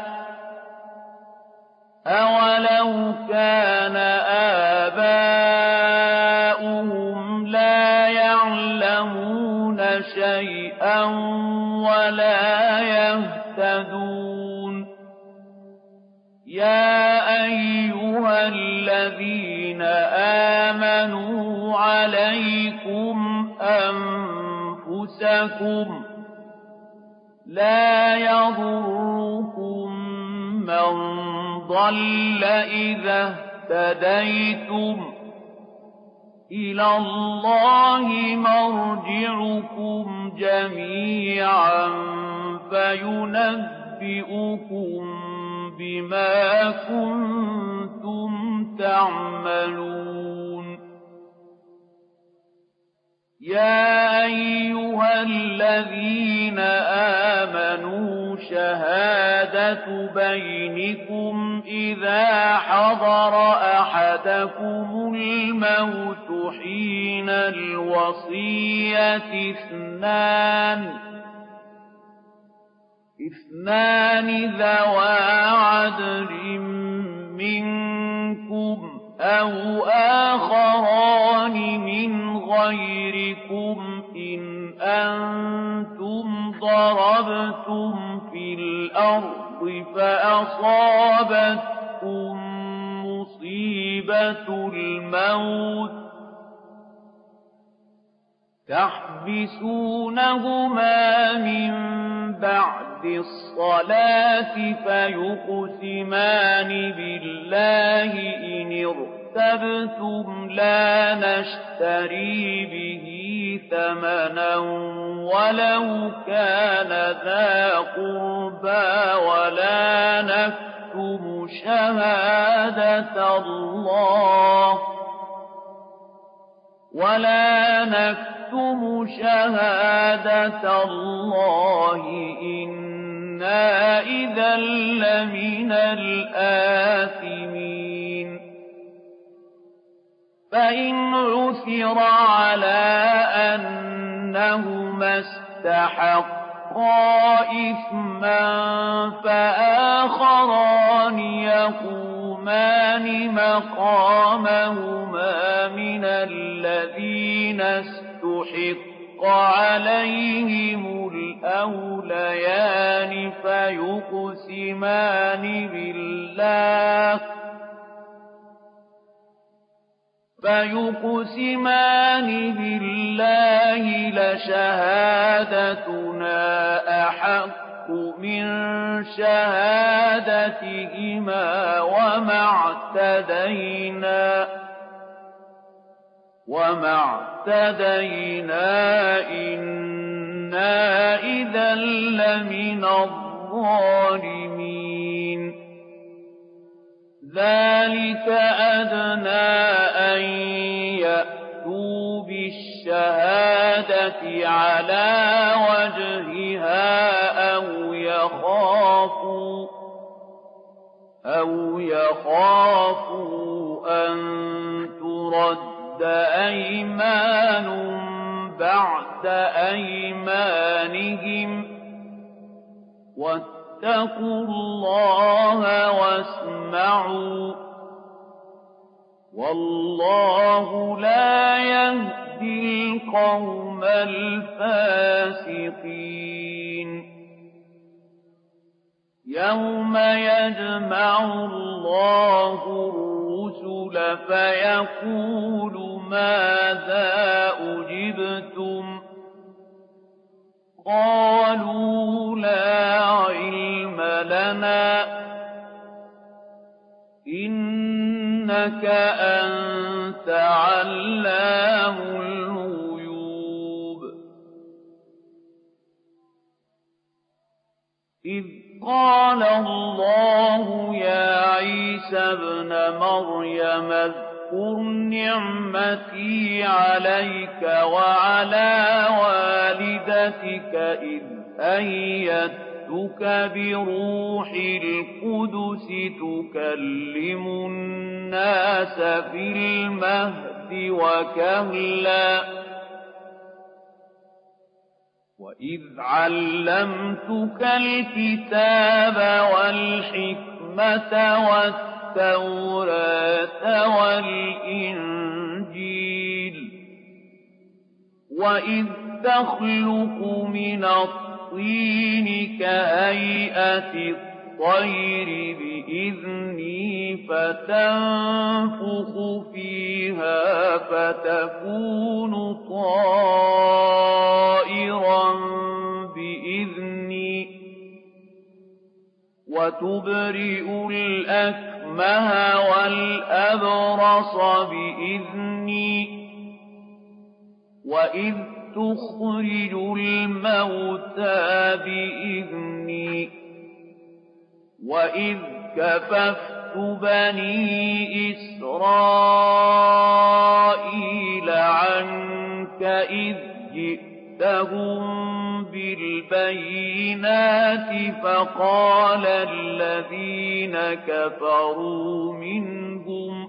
أَوَلَوْ كَانَ آبَاؤُهُمْ لَا يَعْلَمُونَ شَيْئًا وَلَا يَهْتَدُونَ يَا أَيُّهَا الَّذِينَ آمَنُوا عَلَيْكُمْ أَنفُسَكُمْ لَا يَضُرُّكُم مَّن ضَلَّ إِذَا اهْتَدَيْتُمْ ۚ إِلَى اللَّهِ مَرْجِعُكُمْ جَمِيعًا فَيُنَبِّئُكُم بِمَا كُنتُمْ تَعْمَلُونَ يَا أَيُّهَا الَّذِينَ آمَنُوا شَهَادَةُ بَيْنِكُمْ إِذَا حَضَرَ أَحَدَكُمُ الْمَوْتُ حِينَ الْوَصِيَّةِ اثْنَانِ اثْنَانِ ذَوَا عَدْلٍ مِّنكُمْ أَوْ آخَرَانِ مِنْ غَيْرِكُمْ إِنْ أَنتُمْ ضَرَبْتُمْ فِي الْأَرْضِ فَأَصَابَتْكُم مُّصِيبَةُ الْمَوْتِ تَحْبِسُونَهُمَا مِن بَعْدِ الصَّلَاةِ فَيُقْسِمَانِ بِاللَّهِ إِنِ ارْتَبْتُمْ لَا نَشْتَرِي بِهِ ثَمَنًا وَلَوْ كَانَ ذَا قُرْبَىٰ وَلَا نَكْتُمُ شَهَادَةَ اللَّهِ وَلَا نَكْتُمُ شَهَادَةَ اللَّهِ إِنَّا إِذًا لَّمِنَ الْآثِمِينَ فَإِنْ عُثِرَ عَلَىٰ أَنَّهُمَا اسْتَحَقَّا استحقا إثما فآخران يقومان مقامهما من الذين استحق عليهم الأوليان فيقسمان بالله فيقسمان بالله لشهادتنا أحق من شهادتهما وما اعتدينا وما اعتدينا إنا إذا لمن الظالمين ذلك أدنى أن يأتوا بالشهادة على وجهها أو يخافوا أو يخافوا أن ترد أيمان بعد أيمانهم واتقوا الله واسمعوا والله لا يهدي القوم الفاسقين يوم يجمع الله الرسل فيقول ماذا أجبتم قالوا لا علم لنا إنك أنت علام الغيوب إذ قال الله يا عيسى ابن مريم اذكر نعمتي عليك وعلى والدتك إذ أيدتك بروح القدس تكلم الناس في المهد وكهلا وإذ علمتك الكتاب والحكمة والتوراة والإنجيل وإذ تخلق من الطين كهيئة الطير بإذني فتنفخ فيها فتكون طائرا بإذني وتبرئ الأكمه والأبرص بإذني وإذ تخرج الموتى بإذني وإذ كففت بني إسرائيل عنك إذ جئتهم بالبينات فقال الذين كفروا منهم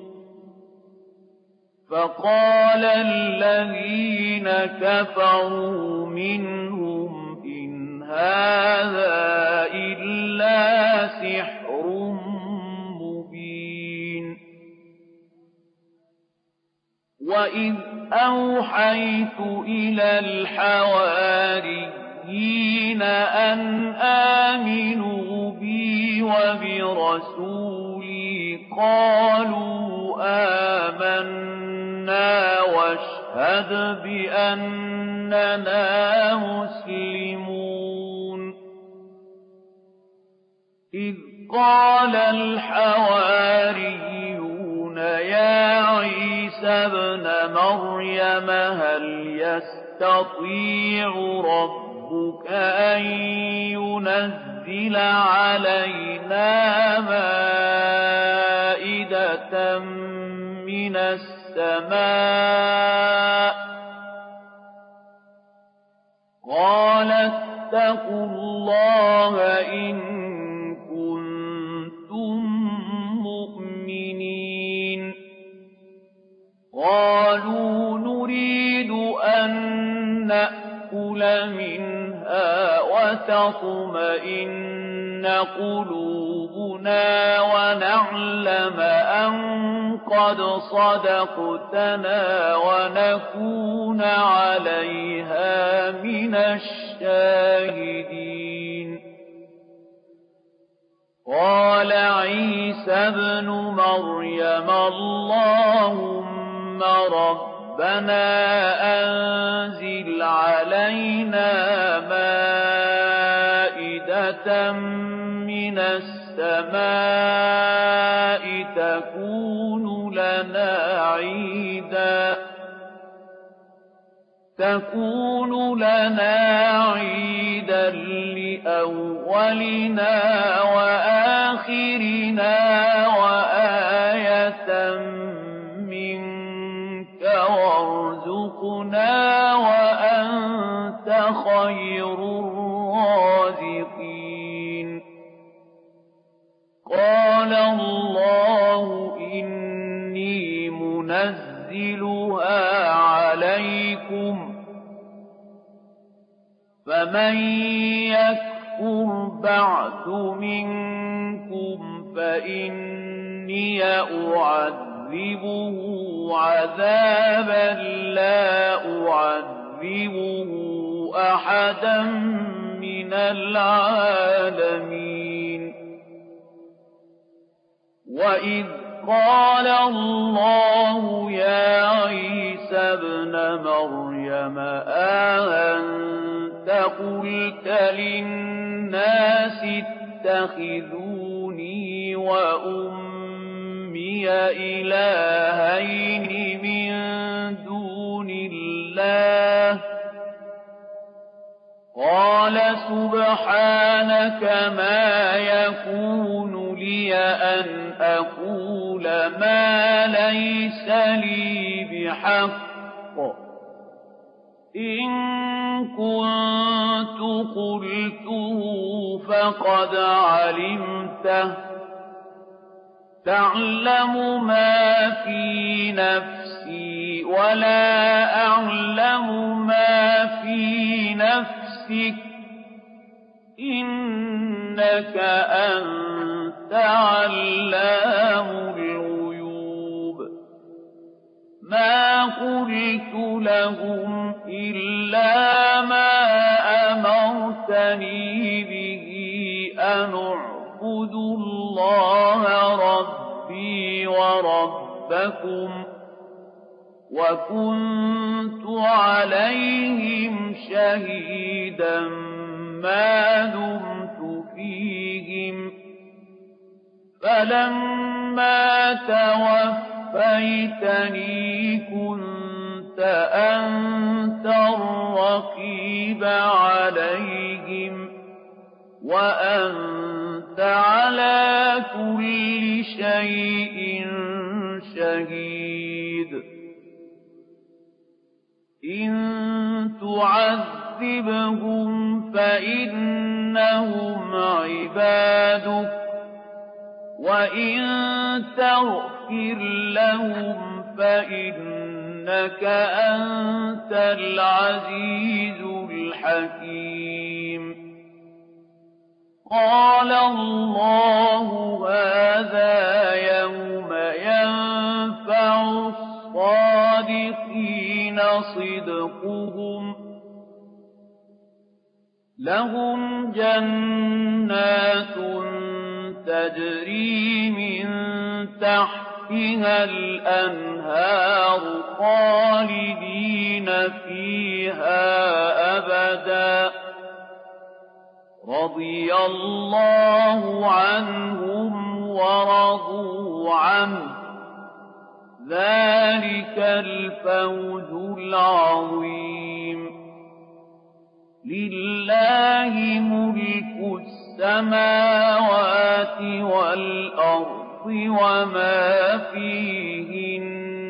فقال الذين كفروا منهم إن هذا إلا سحر مبين وإذ أوحيت إلى الحواريين أن آمنوا بي وبرسولي قالوا آمنا واشهد بأننا مسلمون إذ قال الحواريون يا عيسى ابن مريم هل يستطيع ربك أن ينزل علينا مائدة من السماء قال اتقوا الله إن كنتم مؤمنين قالوا نريد أن نأكل منها وتطمئن قلوبنا ونعلم أن قد صدقتنا ونكون عليها من الشاهدين. قال عيسى ابن مريم اللهم ربنا أنزل علينا مائدة من السماء تكون لنا عيدا تكون لنا عيدا لأولنا وآخرنا وآية منك وارزقنا وأنت خير الرازقين. قال الله إني منزلها عليكم فمن يكفر بعد منكم فإني أعذبه عذابا لا أعذبه أحدا من العالمين. وإذ قال الله يا عيسى ابن مريم أأنت قلت للناس اتخذوني وأمي إلهين من دون الله قال سبحانك ما يكون لي أن أقول ما ليس لي بحق إن كنت قلته فقد علمته تعلم ما في نفسي ولا أعلم ما في نفسك إنك أنت علام الغيوب. ما قلت لهم إلا ما أمرتني به أن اعبدوا الله ربي وربكم وكنت عليهم شهيدا ما دمت فيهم فلما توفيتني كنت أنت الرقيب عليهم وأنت على كل شيء شهيد. إن تعذبهم فإنهم عبادك وإن تغفر لهم فإنك أنت العزيز الحكيم. قال الله هذا يوم ينفع الصادقين صدقهم لهم جنات تجري من تحتها الأنهار خالدين فيها أبدا رضي الله عنهم ورضوا عنه ذلك الفوز العظيم. لله ملك السماوات والأرض وما فيهن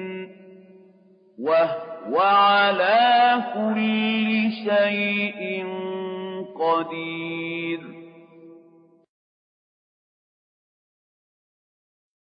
وهو على كل شيء قدير.